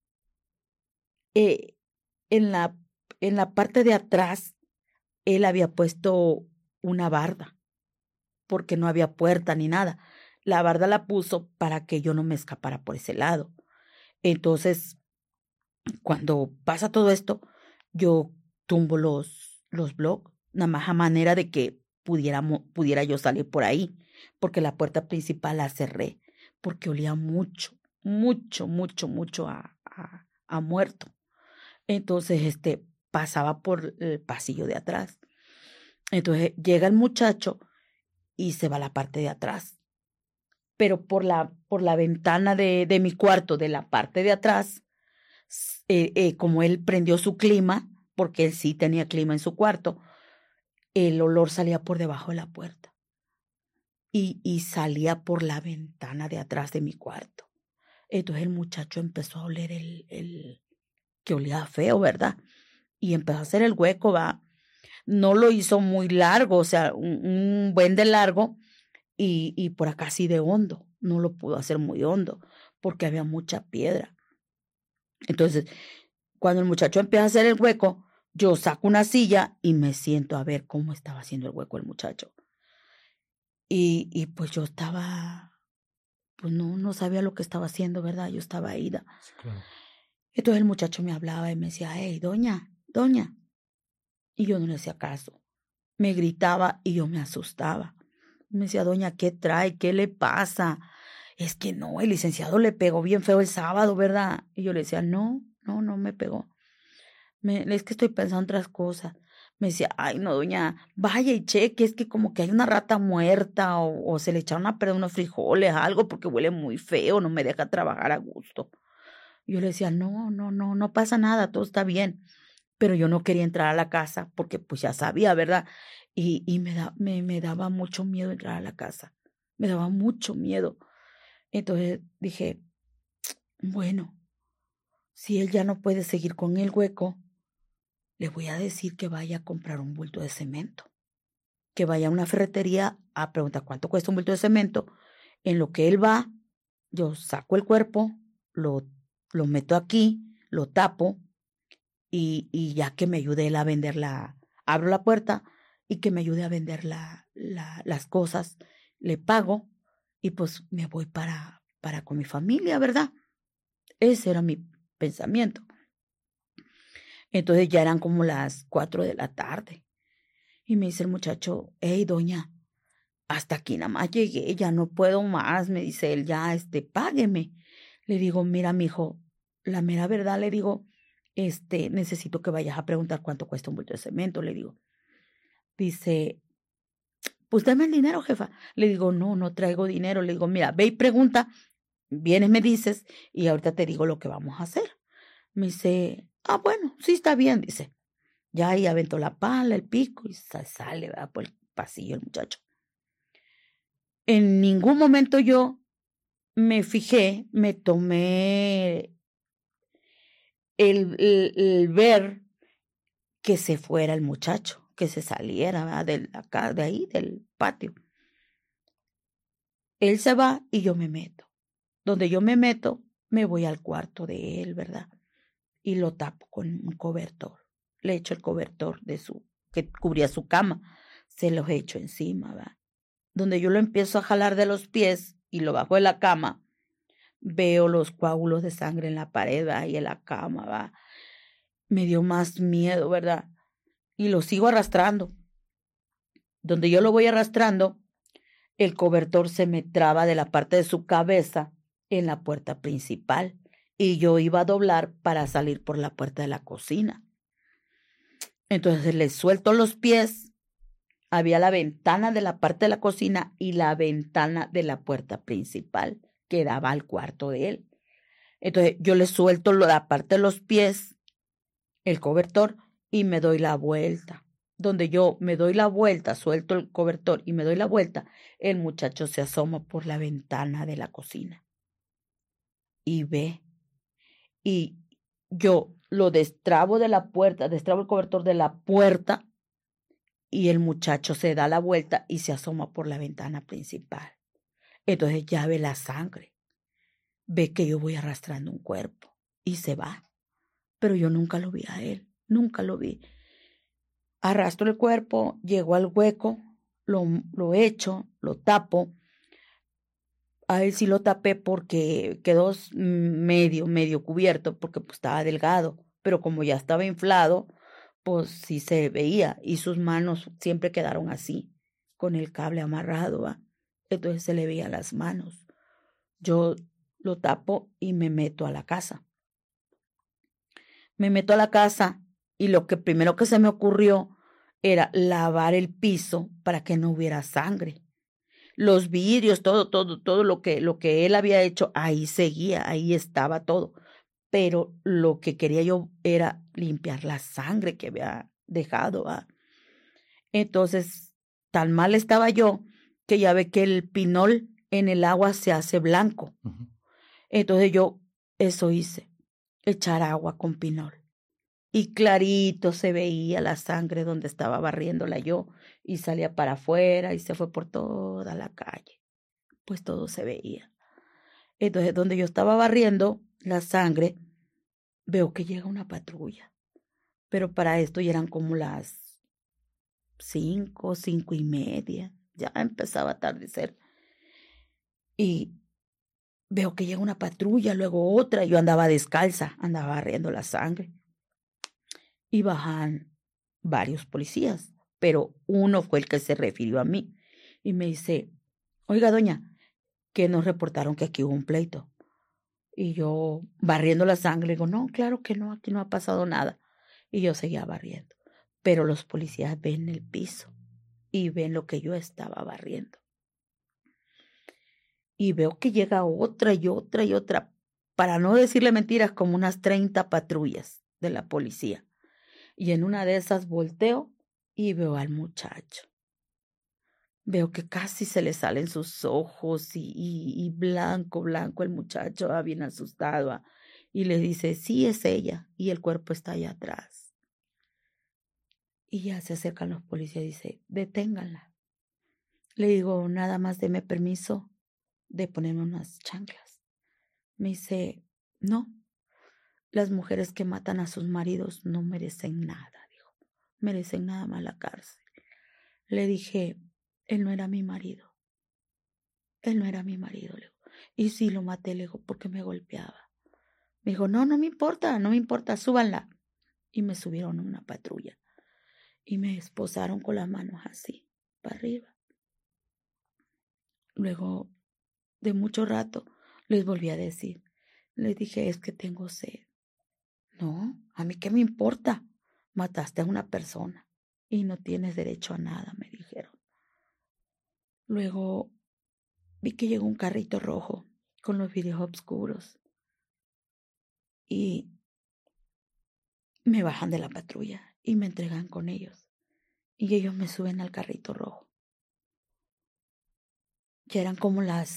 eh, en la, en la parte de atrás, él había puesto una barda, porque no había puerta ni nada. La barda la puso para que yo no me escapara por ese lado. Entonces, cuando pasa todo esto, yo tumbo los bloques, nada más a manera de que pudiera yo salir por ahí, porque la puerta principal la cerré, porque olía mucho, mucho, mucho, mucho a muerto. Entonces, pasaba por el pasillo de atrás. Entonces, llega el muchacho y se va a la parte de atrás. Pero por la ventana de mi cuarto, de la parte de atrás, como él prendió su clima, porque él sí tenía clima en su cuarto, el olor salía por debajo de la puerta y salía por la ventana de atrás de mi cuarto. Entonces el muchacho empezó a oler que olía feo, ¿verdad? Y empezó a hacer el hueco, va. No lo hizo muy largo, o sea, un buen de largo y por acá sí de hondo. No lo pudo hacer muy hondo porque había mucha piedra. Entonces, cuando el muchacho empieza a hacer el hueco, yo saco una silla y me siento a ver cómo estaba haciendo el hueco el muchacho. Y pues yo estaba, pues no sabía lo que estaba haciendo, ¿verdad? Yo estaba ida. Sí, claro. Entonces el muchacho me hablaba y me decía, hey, doña, doña. Y yo no le hacía caso. Me gritaba y yo me asustaba. Me decía, doña, ¿qué trae? ¿Qué le pasa? Es que no, el licenciado le pegó bien feo el sábado, ¿verdad? Y yo le decía, no me pegó. Es que estoy pensando en otras cosas. Me decía, ay, no, doña, vaya y cheque, es que como que hay una rata muerta o se le echaron a perder unos frijoles, algo, porque huele muy feo, no me deja trabajar a gusto. Yo le decía, no pasa nada, todo está bien. Pero yo no quería entrar a la casa porque pues ya sabía, ¿verdad? Y me daba mucho miedo entrar a la casa. Me daba mucho miedo. Entonces dije, bueno, si él ya no puede seguir con el hueco, le voy a decir que vaya a comprar un bulto de cemento. Que vaya a una ferretería a preguntar cuánto cuesta un bulto de cemento. En lo que él va, yo saco el cuerpo, lo meto aquí, lo tapo y ya que me ayude él a venderla, abro la puerta y que me ayude a vender las cosas, le pago y pues me voy para con mi familia, ¿verdad? Ese era mi pensamiento. Entonces ya eran como las 4 de la tarde y me dice el muchacho, hey, doña, hasta aquí nada más llegué, ya no puedo más, me dice él, ya, págueme. Le digo, mira, mijo, la mera verdad, le digo, necesito que vayas a preguntar cuánto cuesta un bulto de cemento, le digo. Dice, pues dame el dinero, jefa. Le digo, no traigo dinero. Le digo, mira, ve y pregunta, vienes, me dices, y ahorita te digo lo que vamos a hacer. Me dice, ah, bueno, sí está bien, dice. Ya ahí aventó la pala, el pico, y sale, ¿verdad? Por el pasillo el muchacho. En ningún momento yo me fijé, me tomé el ver que se fuera el muchacho, que se saliera, ¿verdad? De ahí, del patio. Él se va y yo me meto. Donde yo me meto, me voy al cuarto de él, ¿verdad? Y lo tapo con un cobertor. Le echo el cobertor que cubría su cama. se los echo encima, ¿va? Donde yo lo empiezo a jalar de los pies y lo bajo de la cama, veo los coágulos de sangre en la pared, ¿va? Y en la cama, ¿va? Me dio más miedo, ¿verdad? Y lo sigo arrastrando. Donde yo lo voy arrastrando, el cobertor se me traba de la parte de su cabeza en la puerta principal y yo iba a doblar para salir por la puerta de la cocina. Entonces le suelto los pies. Había la ventana de la parte de la cocina y la ventana de la puerta principal que daba al cuarto de él. Entonces yo le suelto la parte de los pies, el cobertor, y me doy la vuelta. Donde yo me doy la vuelta, suelto el cobertor y me doy la vuelta, el muchacho se asoma por la ventana de la cocina y ve. Y yo lo destrabo de la puerta, destrabo el cobertor de la puerta y el muchacho se da la vuelta y se asoma por la ventana principal. Entonces ya ve la sangre, ve que yo voy arrastrando un cuerpo y se va. Pero yo nunca lo vi a él, nunca lo vi. Arrastro el cuerpo, llego al hueco, lo echo, lo tapo. A él sí lo tapé porque quedó medio cubierto porque pues estaba delgado, pero como ya estaba inflado, pues sí se veía y sus manos siempre quedaron así, con el cable amarrado, ¿va? Entonces se le veían las manos. Yo lo tapo y me meto a la casa. Me meto a la casa y lo que primero que se me ocurrió era lavar el piso para que no hubiera sangre. Los vidrios, todo lo que él había hecho, ahí seguía, ahí estaba todo. Pero lo que quería yo era limpiar la sangre que había dejado, ¿va? Entonces, tan mal estaba yo que ya ve que el pinol en el agua se hace blanco. Entonces yo eso hice, echar agua con pinol. Y clarito se veía la sangre donde estaba barriéndola yo y salía para afuera y se fue por toda la calle. Pues todo se veía. Entonces, donde yo estaba barriendo la sangre, veo que llega una patrulla. Pero para esto ya eran como las 5:30. Ya empezaba a atardecer. Y veo que llega una patrulla, luego otra. Yo andaba descalza, andaba barriendo la sangre. Y bajan varios policías, pero uno fue el que se refirió a mí y me dice, oiga, doña, que nos reportaron que aquí hubo un pleito. Y yo barriendo la sangre, digo, no, claro que no, aquí no ha pasado nada. Y yo seguía barriendo. Pero los policías ven el piso y ven lo que yo estaba barriendo. Y veo que llega otra y otra y otra, para no decirle mentiras, como unas 30 patrullas de la policía. Y en una de esas volteo y veo al muchacho. Veo que casi se le salen sus ojos y blanco el muchacho, bien asustado. Y le dice, sí, es ella. Y el cuerpo está allá atrás. Y ya se acercan los policías y dice, deténganla. Le digo, nada más deme permiso de ponerme unas chanclas. Me dice, no, las mujeres que matan a sus maridos no merecen nada, dijo. Merecen nada más la cárcel. Le dije, él no era mi marido. Él no era mi marido, le digo. Y sí lo maté, le digo, porque me golpeaba. Me dijo, no me importa, súbanla. Y me subieron a una patrulla. Y me esposaron con las manos así, para arriba. Luego, de mucho rato, les volví a decir. Les dije, es que tengo sed. No, a mí qué me importa. Mataste a una persona y no tienes derecho a nada, me dijeron. Luego vi que llegó un carrito rojo con los vidrios oscuros y me bajan de la patrulla y me entregan con ellos. Y ellos me suben al carrito rojo. Ya eran como las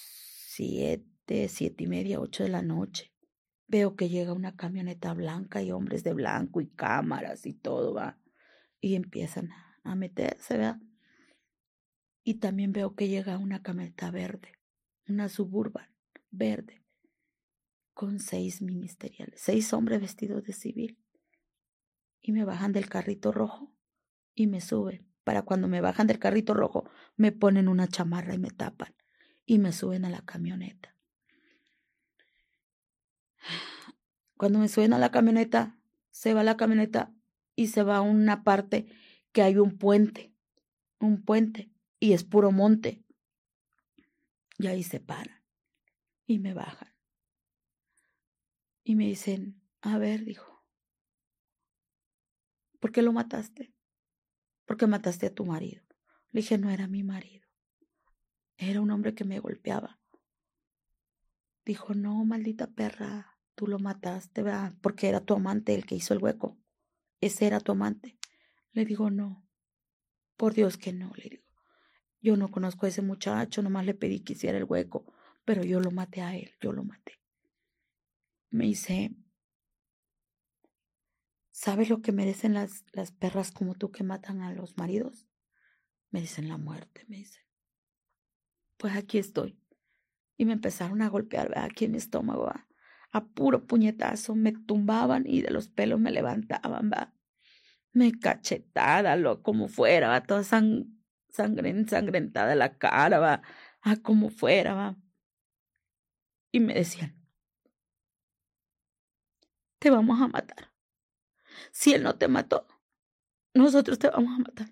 7:30, 8 de la noche. Veo que llega una camioneta blanca y hombres de blanco y cámaras y todo, va. Y empiezan a meterse, ¿verdad? Y también veo que llega una camioneta verde, una Suburban verde, con 6 ministeriales, 6 hombres vestidos de civil. Y me bajan del carrito rojo y me suben. para cuando me bajan del carrito rojo, me ponen una chamarra y me tapan y me suben a la camioneta. Cuando me suben a la camioneta, se va la camioneta y se va a una parte que hay un puente, y es puro monte. Y ahí se paran y me bajan. Y me dicen, a ver, dijo, ¿por qué lo mataste? Porque mataste a tu marido. Le dije, no era mi marido. Era un hombre que me golpeaba. Dijo, no, maldita perra, tú lo mataste, ¿verdad? Porque era tu amante el que hizo el hueco. Ese era tu amante. Le digo, no, por Dios que no, le digo. Yo no conozco a ese muchacho, nomás le pedí que hiciera el hueco, pero yo lo maté a él, yo lo maté. Me dice, ¿sabes lo que merecen las perras como tú que matan a los maridos? Me dicen la muerte, me dicen. Pues aquí estoy. Y me empezaron a golpear, ¿verdad? Aquí en mi estómago, ¿verdad? A puro puñetazo, me tumbaban y de los pelos me levantaban, ¿verdad? Me cachetada, como fuera, ¿va? Toda ensangrentada la cara, ¿va? Como fuera, ¿va? Y me decían, te vamos a matar. Si él no te mató, nosotros te vamos a matar.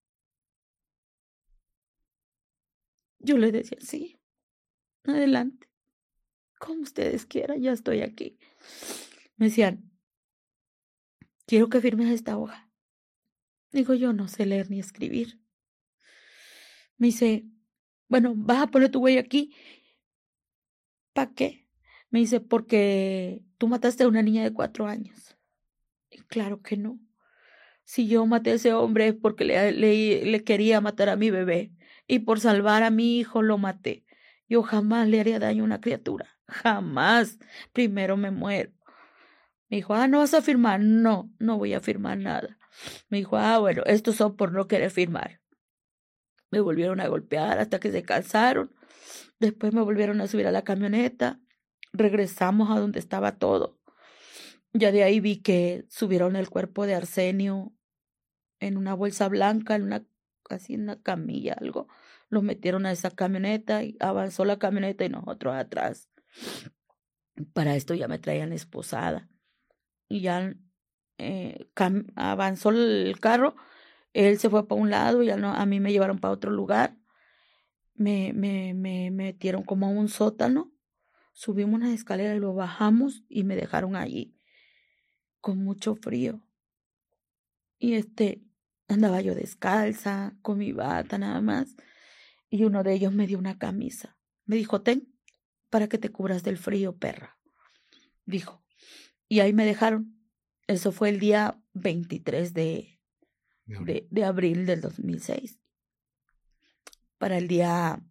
Yo les decía, sí, adelante, como ustedes quieran, ya estoy aquí. Me decían, quiero que firmes esta hoja. Digo, yo no sé leer ni escribir. Me dice, bueno, vas a poner tu huella aquí. ¿Para qué? Me dice, porque tú mataste a una niña de 4 años. Y claro que no. Si yo maté a ese hombre es porque le quería matar a mi bebé. Y por salvar a mi hijo lo maté. Yo jamás le haría daño a una criatura. Jamás. Primero me muero. Me dijo, ¿no vas a firmar? No, no voy a firmar nada. Me dijo, bueno, estos son por no querer firmar. Me volvieron a golpear hasta que se cansaron. Después me volvieron a subir a la camioneta. Regresamos a donde estaba todo. Ya de ahí vi que subieron el cuerpo de Arsenio en una bolsa blanca, casi en una camilla, algo. Lo metieron a esa camioneta y avanzó la camioneta y nosotros atrás. Para esto ya me traían esposada. Y ya avanzó el carro. Él se fue para un lado y a mí me llevaron para otro lugar. Me metieron como a un sótano. Subimos una escalera y lo bajamos y me dejaron allí con mucho frío. Y andaba yo descalza, con mi bata nada más. Y uno de ellos me dio una camisa. Me dijo, ten, para que te cubras del frío, perra. Dijo. Y ahí me dejaron. Eso fue el día 23 de abril del 2006. Para el día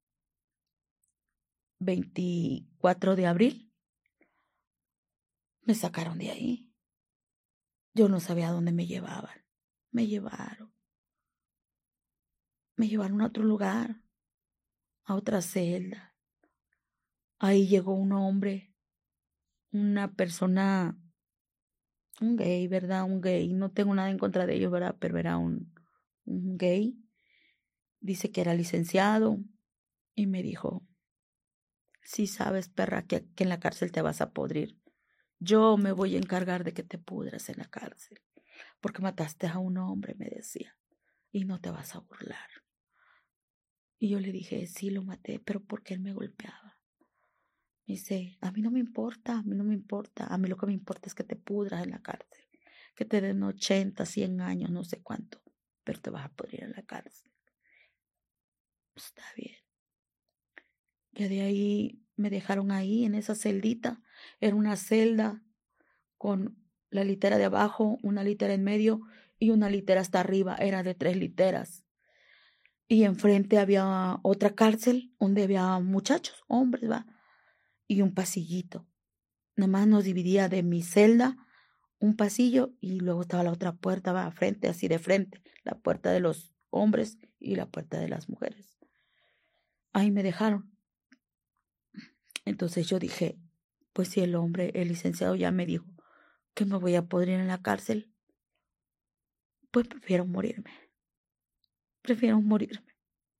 24 de abril me sacaron de ahí. Yo no sabía a dónde me llevaban. Me llevaron a otro lugar, a otra celda. Ahí llegó un hombre, una persona, un gay, ¿verdad? Un gay. No tengo nada en contra de ellos, ¿verdad? Pero era un gay. Dice que era licenciado y me dijo, sí sabes, perra, que en la cárcel te vas a podrir. Yo me voy a encargar de que te pudras en la cárcel, porque mataste a un hombre, me decía, y no te vas a burlar. Y yo le dije, sí, lo maté, pero porque él me golpeaba. Me dice, a mí no me importa, a mí no me importa. A mí lo que me importa es que te pudras en la cárcel, que te den 80, 100 años, no sé cuánto, pero te vas a pudrir en la cárcel. Está bien. Ya de ahí me dejaron ahí en esa celdita. Era una celda con la litera de abajo, una litera en medio y una litera hasta arriba. Era de 3 literas. Y enfrente había otra cárcel donde había muchachos, hombres, ¿va? Y un pasillito. Nada más nos dividía de mi celda un pasillo y luego estaba la otra puerta, va, frente, así de frente. La puerta de los hombres y la puerta de las mujeres. Ahí me dejaron. Entonces yo dije, pues si el licenciado ya me dijo que me voy a podrir en la cárcel, pues prefiero morirme. prefiero morirme.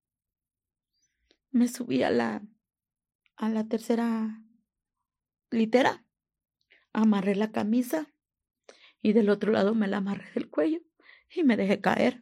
Me subí a la tercera litera, amarré la camisa y del otro lado me la amarré del cuello y me dejé caer.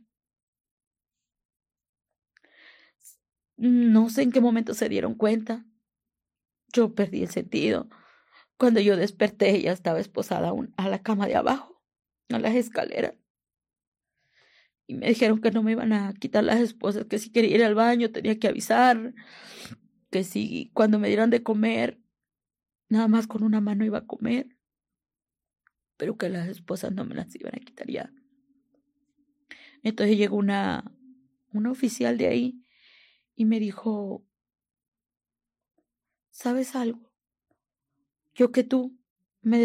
No sé en qué momento se dieron cuenta. Yo perdí el sentido. Cuando yo desperté, ella estaba esposada a la cama de abajo, a las escaleras. Y me dijeron que no me iban a quitar las esposas, que si quería ir al baño tenía que avisar, que si cuando me dieran de comer, nada más con una mano iba a comer, pero que las esposas no me las iban a quitar ya. Entonces llegó una oficial de ahí y me dijo, ¿sabes algo? Yo que tú me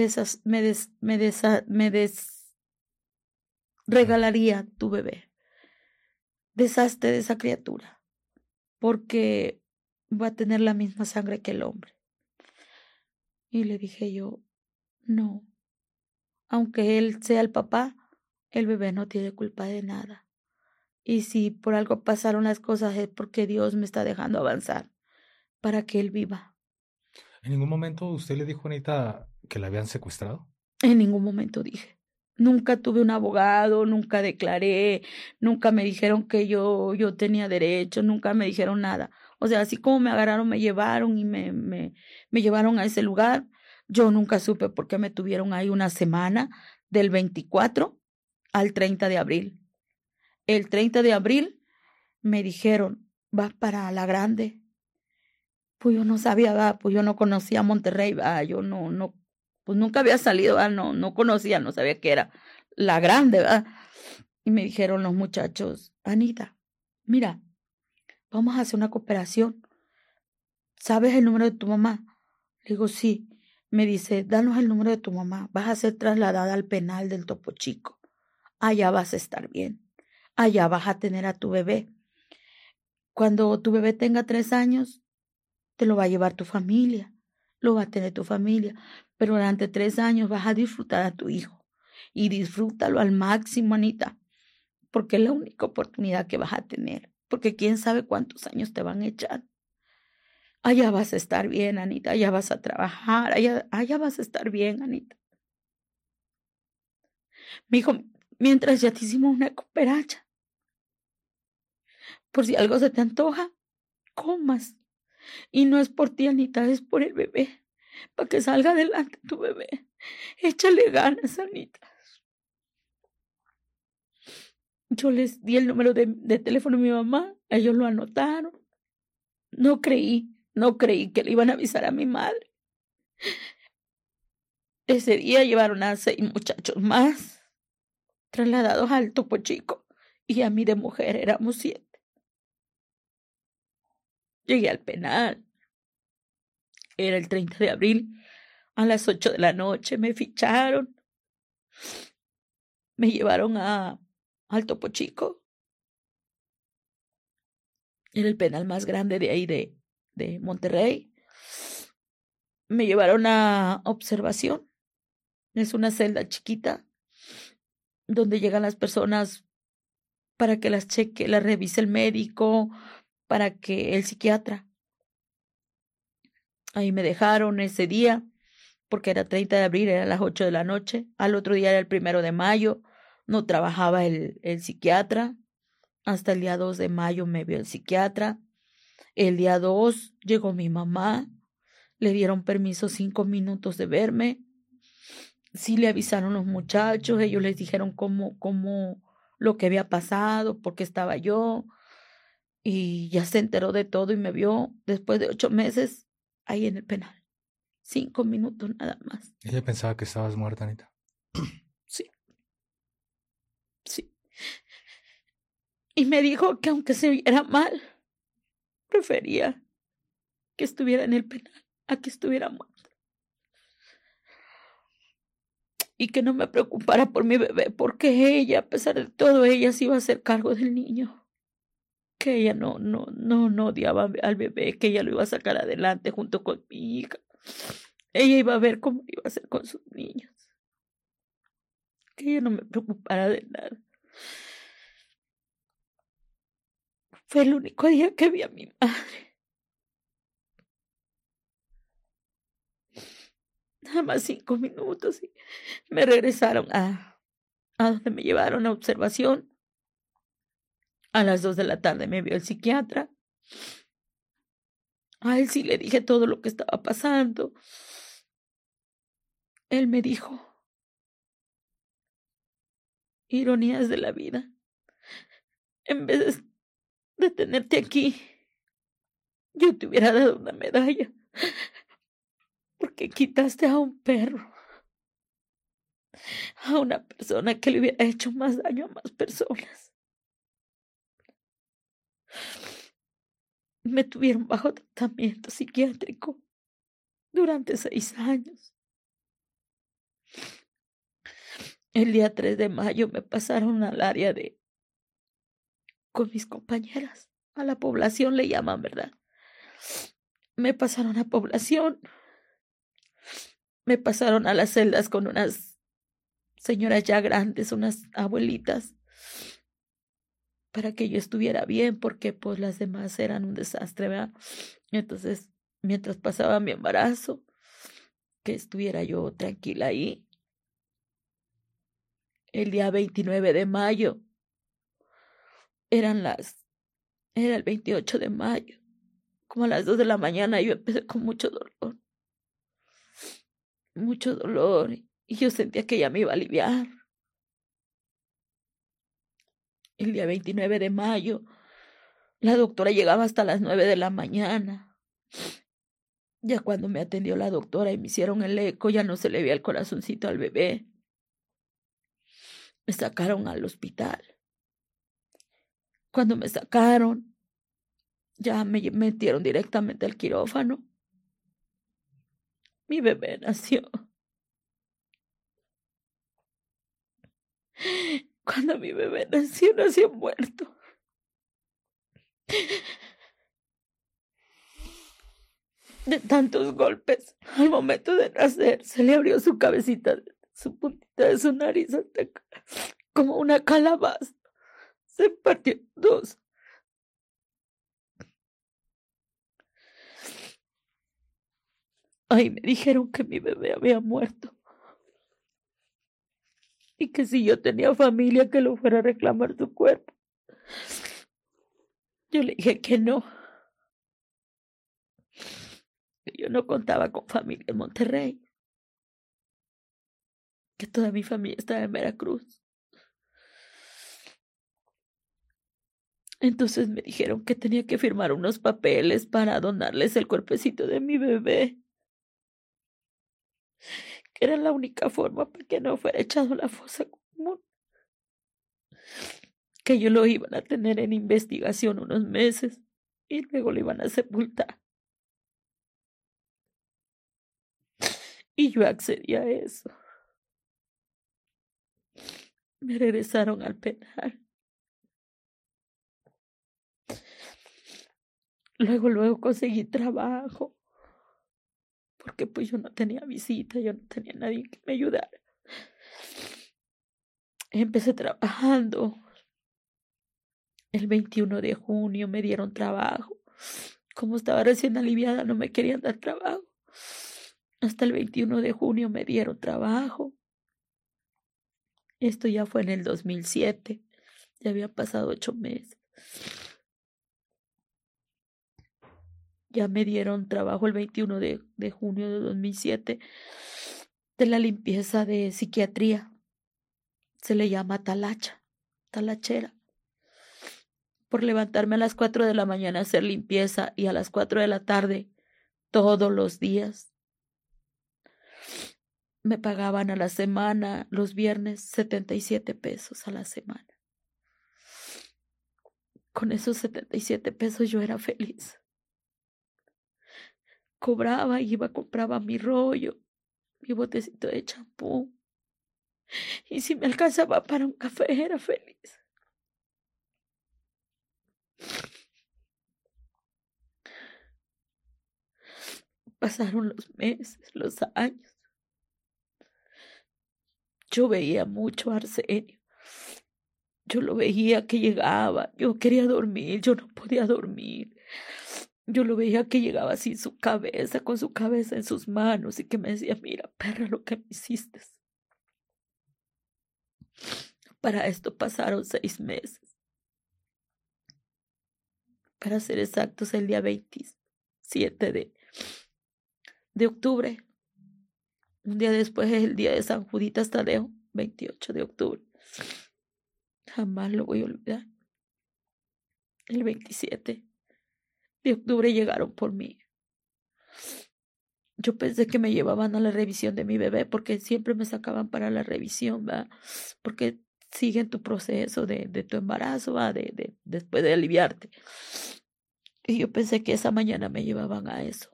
regalaría tu bebé. Deshazte de esa criatura, porque va a tener la misma sangre que el hombre. Y le dije yo, no, aunque él sea el papá, el bebé no tiene culpa de nada. Y si por algo pasaron las cosas es porque Dios me está dejando avanzar para que él viva. ¿En ningún momento usted le dijo a Anita que la habían secuestrado? En ningún momento dije. Nunca tuve un abogado, nunca declaré, nunca me dijeron que yo tenía derecho, nunca me dijeron nada. O sea, así como me agarraron, me llevaron y me llevaron a ese lugar. Yo nunca supe por qué me tuvieron ahí una semana, del 24 al 30 de abril. El 30 de abril me dijeron, vas para La Grande. Pues yo no sabía, pues yo no conocía Monterrey, yo no, pues nunca había salido, no conocía, no sabía qué era La Grande, ¿verdad? Y me dijeron los muchachos, Anita, mira, vamos a hacer una cooperación. ¿Sabes el número de tu mamá? Le digo, sí. Me dice, danos el número de tu mamá, vas a ser trasladada al penal del Topo Chico. Allá vas a estar bien, allá vas a tener a tu bebé. Cuando tu bebé tenga 3 años, te lo va a llevar tu familia, lo va a tener tu familia, pero durante 3 años vas a disfrutar a tu hijo y disfrútalo al máximo, Anita, porque es la única oportunidad que vas a tener, porque quién sabe cuántos años te van a echar. Allá vas a estar bien, Anita, allá vas a trabajar, allá vas a estar bien, Anita. Me dijo, mientras ya te hicimos una cooperacha, por si algo se te antoja, comas. Y no es por ti, Anita, es por el bebé, para que salga adelante tu bebé. Échale ganas, Anita. Yo les di el número de teléfono a mi mamá, ellos lo anotaron. No creí que le iban a avisar a mi madre. Ese día llevaron a 6 muchachos más, trasladados al Topo Chico, y a mí de mujer éramos 7. Llegué al penal. Era el 30 de abril, a las 8 de la noche, me ficharon. Me llevaron al Topo Chico. Era el penal más grande de ahí de Monterrey. Me llevaron a observación. Es una celda chiquita donde llegan las personas para que las cheque, las revise el médico, para que el psiquiatra. Ahí me dejaron ese día, porque era 30 de abril, era las 8 de la noche. Al otro día era el 1 de mayo, no trabajaba el psiquiatra. Hasta el día 2 de mayo me vio el psiquiatra. El día 2 llegó mi mamá, le dieron permiso 5 minutos de verme. Sí le avisaron los muchachos, ellos les dijeron cómo lo que había pasado, por qué estaba yo. Y ya se enteró de todo y me vio después de 8 meses ahí en el penal. 5 minutos nada más. Ella pensaba que estabas muerta, Anita. Sí. Sí. Y me dijo que aunque se viera mal, prefería que estuviera en el penal a que estuviera muerta. Y que no me preocupara por mi bebé, porque ella, a pesar de todo, ella se iba a hacer cargo del niño. Que ella no odiaba al bebé, que ella lo iba a sacar adelante junto con mi hija. Ella iba a ver cómo iba a hacer con sus niños. Que ella no me preocupara de nada. Fue el único día que vi a mi madre. Nada más 5 minutos y me regresaron a donde me llevaron a observación. A las 2 de la tarde me vio el psiquiatra. A él sí le dije todo lo que estaba pasando. Él me dijo, ironías de la vida. En vez de tenerte aquí, yo te hubiera dado una medalla. Porque quitaste a un perro, a una persona que le hubiera hecho más daño a más personas. Me tuvieron bajo tratamiento psiquiátrico durante 6 años. El día 3 de mayo me pasaron al área con mis compañeras. A la población le llaman, ¿verdad? Me pasaron a población. Me pasaron a las celdas con unas señoras ya grandes, unas abuelitas, para que yo estuviera bien, porque pues las demás eran un desastre, ¿verdad? Entonces, mientras pasaba mi embarazo, que estuviera yo tranquila ahí. El día 29 de mayo, era el 28 de mayo, como a las 2 de la mañana, yo empecé con mucho dolor, y yo sentía que ya me iba a aliviar. El día 29 de mayo, la doctora llegaba hasta las 9 de la mañana. Ya cuando me atendió la doctora y me hicieron el eco, ya no se le veía el corazoncito al bebé. Me sacaron al hospital. Cuando me sacaron, ya me metieron directamente al quirófano. Mi bebé nació. Cuando mi bebé nació muerto. De tantos golpes, al momento de nacer, se le abrió su cabecita, su puntita de su nariz hasta acá, como una calabaza. Se partió en 2. Ahí me dijeron que mi bebé había muerto. Y que si yo tenía familia que lo fuera a reclamar su cuerpo. Yo le dije que no. Que yo no contaba con familia en Monterrey. Que toda mi familia estaba en Veracruz. Entonces me dijeron que tenía que firmar unos papeles para donarles el cuerpecito de mi bebé. Que era la única forma para que no fuera echado a la fosa común. Que ellos lo iban a tener en investigación unos meses y luego lo iban a sepultar. Y yo accedí a eso. Me regresaron al penal. Luego conseguí trabajo. Porque pues yo no tenía visita, yo no tenía nadie que me ayudara. Empecé trabajando. El 21 de junio me dieron trabajo. Como estaba recién aliviada, no me querían dar trabajo. Hasta el 21 de junio me dieron trabajo. Esto ya fue en el 2007. Ya había pasado 8 meses. Ya me dieron trabajo el 21 de junio de 2007 de la limpieza de psiquiatría. Se le llama talachera. Por levantarme a las 4 de la mañana a hacer limpieza y a las 4 de la tarde todos los días. Me pagaban a la semana, los viernes, 77 pesos a la semana. Con esos 77 pesos yo era feliz. Cobraba, iba, compraba mi rollo, mi botecito de champú. Y si me alcanzaba para un café, era feliz. Pasaron los meses, los años. Yo veía mucho a Arsenio. Yo lo veía que llegaba, yo quería dormir, yo no podía dormir. Yo lo veía que llegaba sin su cabeza, con su cabeza en sus manos y que me decía, mira, perra, lo que me hiciste. Para esto pasaron 6 meses. Para ser exactos, el día 27 de octubre. Un día después es el día de San Juditas Tadeo, 28 de octubre. Jamás lo voy a olvidar. El 27 de octubre llegaron por mí. Yo pensé que me llevaban a la revisión de mi bebé porque siempre me sacaban para la revisión, ¿va? Porque siguen tu proceso de tu embarazo, ¿va? Después de aliviarte. Y yo pensé que esa mañana me llevaban a eso.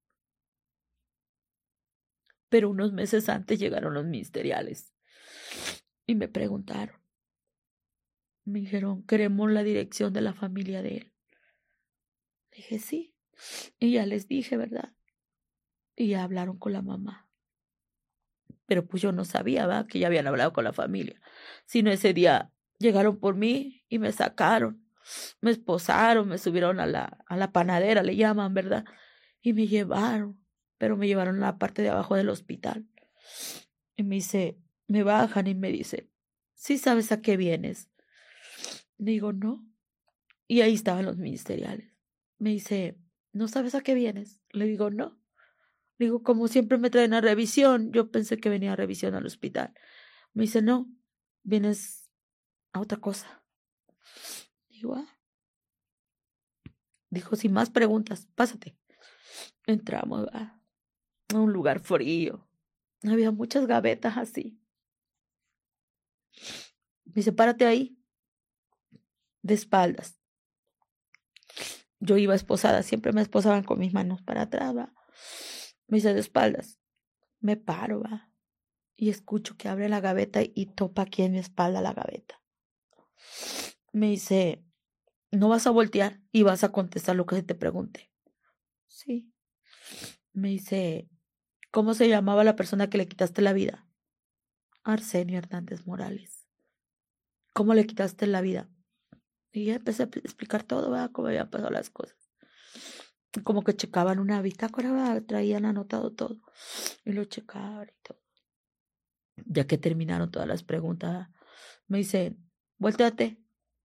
Pero unos meses antes llegaron los ministeriales y me preguntaron. Me dijeron, queremos la dirección de la familia de él. Dije, sí. Y ya les dije, ¿verdad? Y ya hablaron con la mamá. Pero pues yo no sabía, ¿va? Que ya habían hablado con la familia. Sino ese día llegaron por mí y me sacaron. Me esposaron, me subieron a la panadera, le llaman, ¿verdad? Y me llevaron. Pero me llevaron a la parte de abajo del hospital. Y me dice, me bajan y me dice, ¿sí sabes a qué vienes? Digo, no. Y ahí estaban los ministeriales. Me dice, ¿no sabes a qué vienes? Le digo, no. Digo, como siempre me traen a revisión, yo pensé que venía a revisión al hospital. Me dice, no, vienes a otra cosa. Digo, ah. Dijo, sin más preguntas, pásate. Entramos a un lugar frío. Había muchas gavetas así. Me dice, párate ahí, de espaldas. Yo iba esposada, siempre me esposaban con mis manos para atrás, va. Me dice, de espaldas. Me paro, va. Y escucho que abre la gaveta y topa aquí en mi espalda la gaveta. Me dice, no vas a voltear y vas a contestar lo que te pregunte. Sí. Me dice, ¿cómo se llamaba la persona que le quitaste la vida? Arsenio Hernández Morales. ¿Cómo le quitaste la vida? Y ya empecé a explicar todo, ¿verdad? Cómo habían pasado las cosas. Como que checaban una bitácora, ¿verdad? Traían anotado todo. Y lo checaban y todo. Ya que terminaron todas las preguntas, me dice, volteate.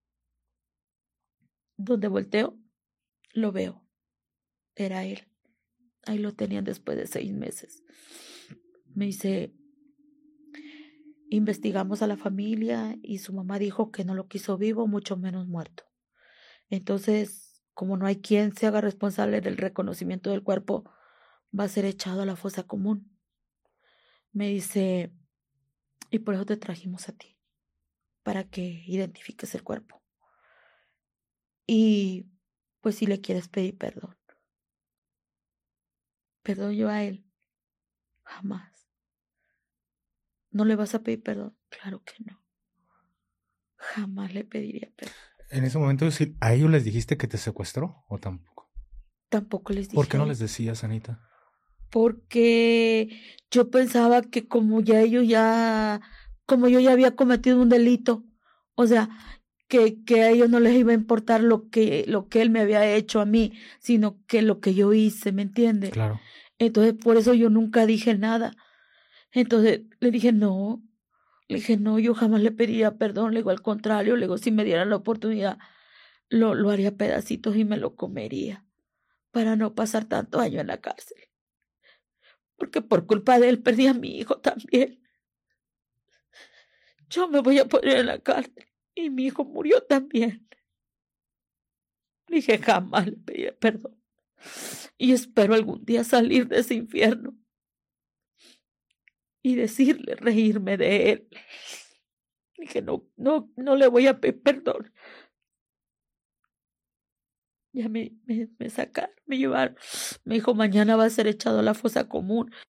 Donde volteo, lo veo. Era él. Ahí lo tenían después de 6 meses. Me dice, investigamos a la familia y su mamá dijo que no lo quiso vivo, mucho menos muerto. Entonces, como no hay quien se haga responsable del reconocimiento del cuerpo, va a ser echado a la fosa común. Me dice, y por eso te trajimos a ti, para que identifiques el cuerpo. Y pues si le quieres pedir perdón. Perdón yo a él. Jamás. ¿No le vas a pedir perdón? Claro que no. Jamás le pediría perdón. En ese momento, ¿a ellos les dijiste que te secuestró o tampoco? Tampoco les dije. ¿Por qué no les decías, Anita? Porque yo pensaba que como yo ya había cometido un delito, o sea, que a ellos no les iba a importar lo que él me había hecho a mí, sino que lo que yo hice, ¿me entiende? Claro. Entonces, por eso yo nunca dije nada. Entonces, le dije, no, yo jamás le pediría perdón, le digo, al contrario, le digo, si me dieran la oportunidad, lo haría pedacitos y me lo comería, para no pasar tantos años en la cárcel. Porque por culpa de él perdí a mi hijo también. Yo me voy a poner en la cárcel y mi hijo murió también. Dije, jamás le pediré perdón. Y espero algún día salir de ese infierno y decirle, reírme de él. Dije, no le voy a pedir perdón. Ya me sacaron, me llevaron. Me dijo, mañana va a ser echado a la fosa común.